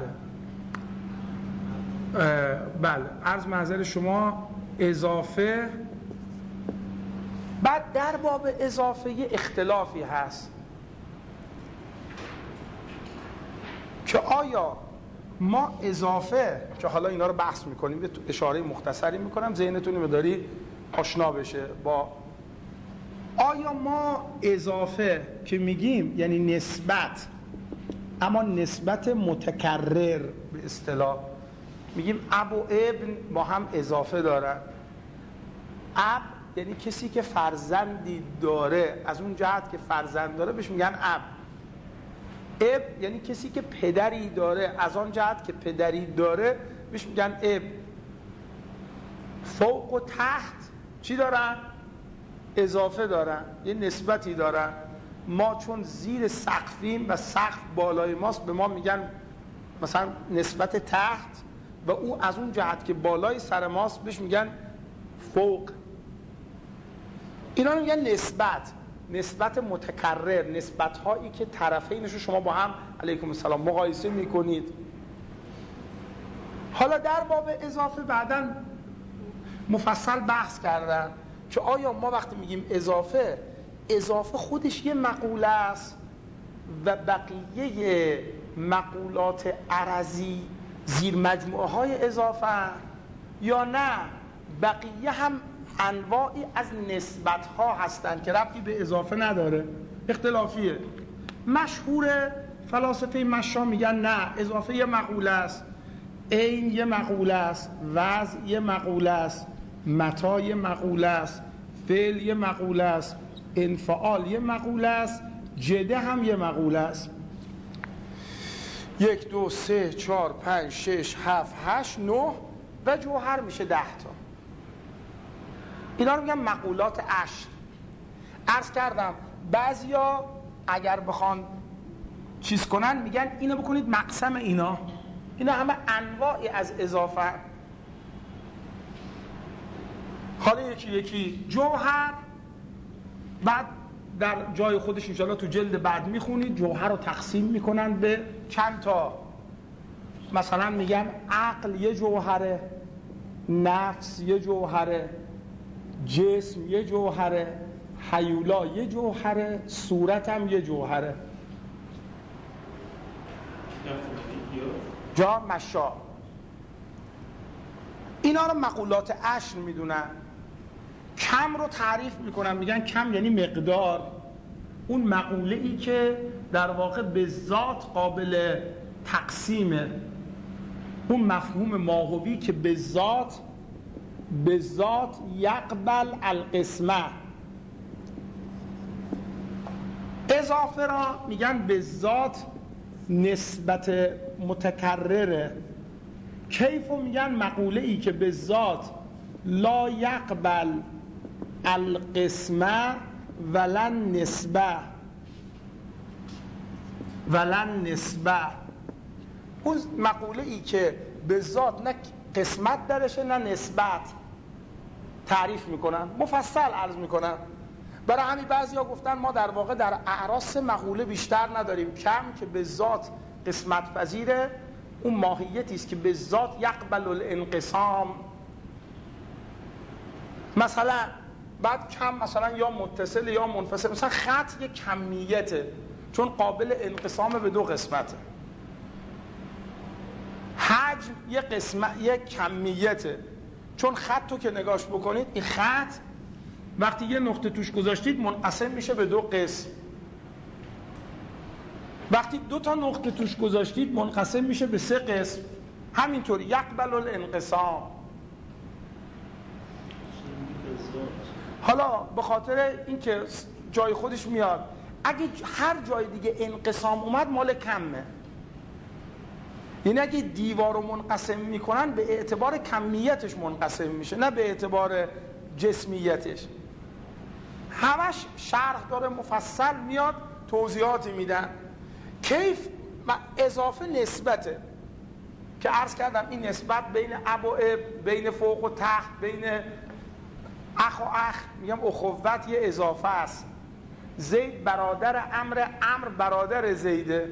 عرض محضر شما، اضافه. بعد در باب اضافه یه اختلافی هست که آیا ما اضافه، که حالا اینا رو بحث میکنیم، به اشاره مختصری میکنم ذهنتون مداری آشنا بشه با، آیا ما اضافه که میگیم یعنی نسبت، اما نسبت متکرر به اصطلاح، میگیم اب و ابن با هم اضافه دارن. اب یعنی کسی که فرزندی داره، از اون جهت که فرزند داره بهش میگن اب. اب یعنی کسی که پدری داره، از آن جهت که پدری داره بهش میگن اب. فوق و تحت چی دارن؟ اضافه دارن، یه نسبتی دارن. ما چون زیر سقفیم و سقف بالای ماست به ما میگن مثلا نسبت تحت، و او از اون جهت که بالای سر ماست بهش میگن فوق. اینا رو میگن نسبت متکرر، نسبت هایی که طرفینش رو شما با هم علیکم السلام مقایسه میکنید. حالا در باب اضافه بعداً مفصل بحث کردن که آیا ما وقتی میگیم اضافه خودش یه مقوله است و بقیه مقولات عرضی زیر مجموعه های اضافه، یا نه بقیه هم انواعی از نسبت ها هستند که ربطی به اضافه نداره. اختلافیه. مشهور فلاسفه مشا میگن نه، اضافه یه مقوله است، عین یه مقوله است، وضع یه مقوله است، متا یه مقوله است، فعل یه مقوله است، انفعال یه مقوله است، جده هم یه مقوله است. 1 2 3 4 5 6 7 8 9 و جوهر میشه 10 تا. اینا رو میگن مقولات عشر. عرض کردم بعضیا اگر بخوان چیز کنن میگن اینو بکنید مقسم اینا همه انواعی از اضافه. حالا یکی جوهر، بعد در جای خودش انشاءالله تو جلد بعد میخونید جوهر رو تقسیم میکنن به چند تا. مثلا میگن عقل یه جوهره، نفس یه جوهره، جسم یه جوهره، هیولا یه جوهره، صورت هم یه جوهره. جا مشا. اینا رو مقولات عشر میدونن. کم رو تعریف میکنن، میگن کم یعنی مقدار، اون مقوله ای که در واقع به ذات قابل تقسیمه، اون مفهوم ماهوی که به ذات یقبل القسمه. اضافه را میگن به ذات نسبت متکرره. کیفو میگن مقوله ای که به ذات لا یقبل القسمه ولن نسبه. اون مقوله ای که به ذات نه قسمت درشه نه نسبت تعریف میکنن، مفصل عرض میکنن. برای همین بعضیا گفتن ما در واقع در اعراض مقوله بیشتر نداریم. کم که به ذات قسمت پذیره، اون ماهیتی است که به ذات یقبل الانقسام. مثلا بعد کم مثلا یا متصل یا منفصل، مثلا خط یک کمیته چون قابل انقسام به 2 قسمته. حجم یک کمیته چون خط رو که نگاش بکنید این خط وقتی یه نقطه توش گذاشتید منقسم میشه به 2 قسم. وقتی 2 تا نقطه توش گذاشتید منقسم میشه به 3 قسم. همینطوری یقبل الانقسام. حالا به خاطر اینکه جای خودش میاد، اگه هر جای دیگه انقسام اومد مال کمه. یعنی اگه دیوار رو منقسم میکنن به اعتبار کمیتش منقسم میشه، نه به اعتبار جسمیتش. همش شرح داره، مفصل میاد توضیحاتی میدن. کیف اضافه نسبته که عرض کردم این نسبت بین اب و اب، بین فوق و تحت، بین اخ و اخ، میگم اخوت یه اضافه است. زید برادر عمرو، عمرو برادر زیده.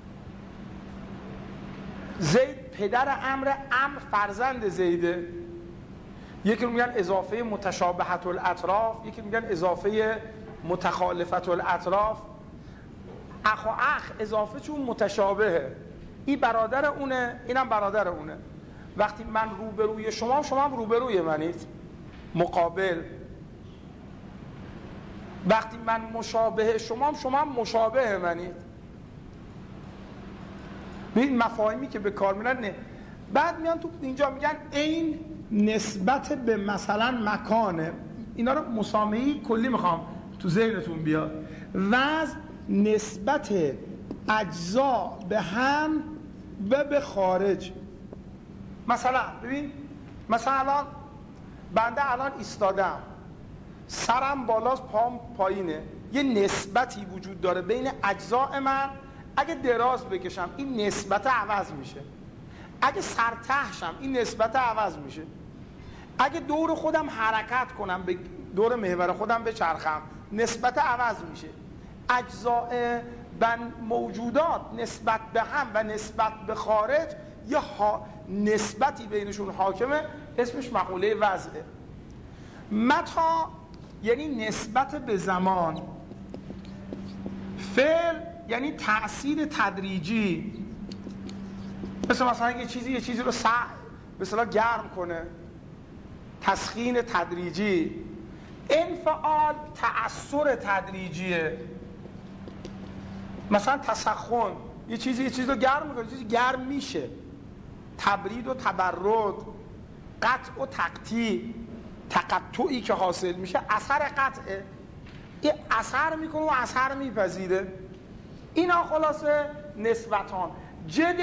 زید پدر عمرو، عمرو فرزند زیده. یکی رو میگن اضافه متشابهت الاطراف، یکی رو میگن اضافه متخالفت الاطراف. اخ و اخ اضافه چون متشابهه، این برادر اونه، اینم برادر اونه. وقتی من روبروی شما، شما هم روبروی منید، مقابل. وقتی من مشابه شما، شما هم مشابه منید. ببین مفاهیمی که به کار میرن. بعد میان تو اینجا میگن این نسبت به مثلا مکانه. اینا رو مسامحی کلی میخوام تو ذهنتون بیاد. وضع نسبت اجزا به هم و به خارج. مثلا ببین، مثلا الان بنده الان ایستادم، سرم بالاست، پام پایینه، یه نسبتی وجود داره بین اجزاء من. اگه دراز بکشم این نسبت عوض میشه، اگه سرتهشم این نسبت عوض میشه، اگه دور خودم حرکت کنم، به دور محور خودم بچرخم نسبت عوض میشه. اجزاء موجودات نسبت به هم و نسبت به خارج یه نسبتی بینشون حاکمه، اسمش مقوله وضعه. متا یعنی نسبت به زمان. فعل یعنی تأثیر تدریجی. مثلا یه چیزی رو مثلا گرم کنه، تسخین تدریجی. انفعال تأثیر تدریجیه. مثلا تسخن، یه چیزی رو گرم میکنه، چیزی گرم میشه. تبرید و تبرد، قطع و تقطعی که حاصل میشه اثر قطعه. یه اثر میکنه و اثر میپذیره. اینا خلاصه نسبتان. جد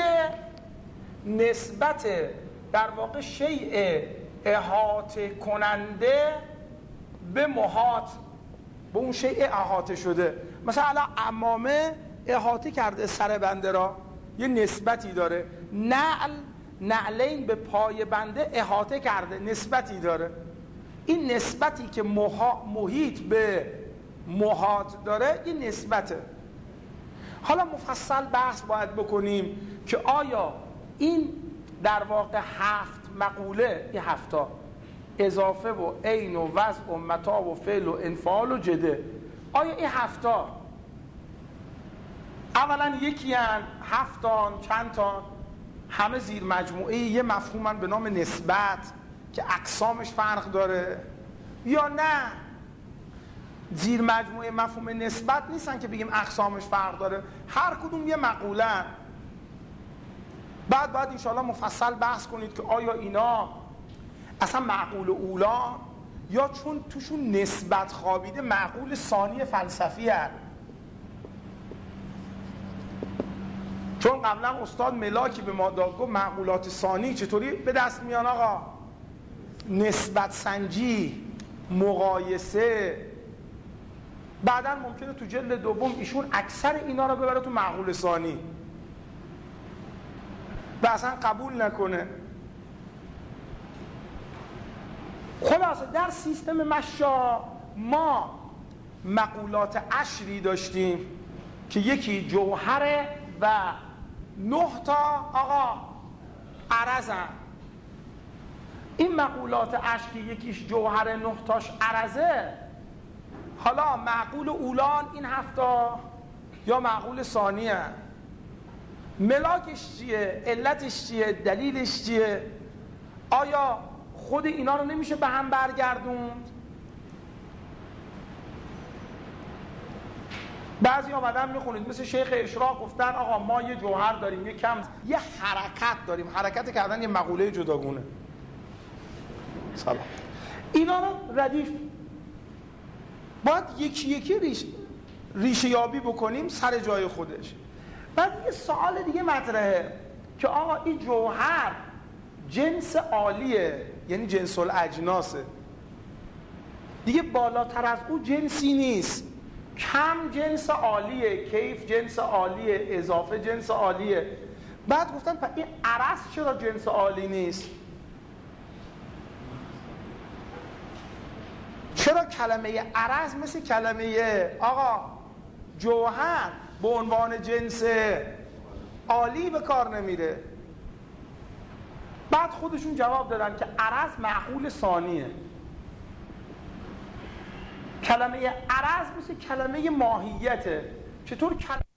نسبت در واقع شیء احاطه کننده به محاط، به اون شیء احاطه شده. مثلا الان عمامه احاطه کرده سر بنده را، یه نسبتی داره. نعلین به پای بنده احاطه کرده، نسبتی داره. این نسبتی که محیط به محاط داره، این نسبته. حالا مفصل بحث باید بکنیم که آیا این در واقع 7 مقوله، این 7 اضافه و عین و وضع و متا و فعل و انفعال و جده، آیا این 7 اولا یکی هن، 7 چند تا، همه زیر مجموعه یه مفهومن به نام نسبت که اقسامش فرق داره، یا نه زیر مجموعه مفهوم نسبت نیستن که بگیم اقسامش فرق داره، هر کدوم یه مقوله. بعد انشاءالله مفصل بحث کنید که آیا اینا اصلا معقول اولا یا چون توشون نسبت خوابیده معقول ثانی فلسفی هست. چون قبلا استاد ملاکی به ما داد گفت معقولات ثانی چطوری به دست میان آقا؟ نسبت سنجی، مقایسه. بعدا ممکنه تو جلد دوم ایشون اکثر اینا رو ببره تو معقول ثانی و اصلا قبول نکنه. خلاصه در سیستم مشا ما مقولات 10 داشتیم که یکی جوهره و 9 تا آقا عرضن. این مقولات 10 که یکیش جوهره 9 تاش عرضه، حالا معقول اولان این 7 یا معقول ثانیه؟ ملاکش چیه؟ علتش چیه؟ دلیلش چیه؟ آیا خود اینا رو نمیشه به هم برگردوند؟ بعضی آمدن میخونید مثل شیخ اشراق گفتن آقا ما یه جوهر داریم، یه حرکت داریم، حرکت کردن یه مقوله جداگونه. سلام. اینا رو ردیف باید یکی یکی ریشه یابی بکنیم سر جای خودش. بعد یه سوال دیگه مطرحه که آقا این جوهر جنس عالیه، یعنی جنس الاجناسه دیگه، بالاتر از او جنسی نیست. کم جنس عالیه، کیف جنس عالیه، اضافه جنس عالیه. بعد گفتن پس این عرض چرا جنس عالی نیست؟ چرا کلمه عرض مثل کلمه آقا جوهر به عنوان جنس عالی به کار نمیره؟ بعد خودشون جواب دادن که عرض معقول ثانیه. کلمه عرض مثل کلمه ماهیته. چطور کلمه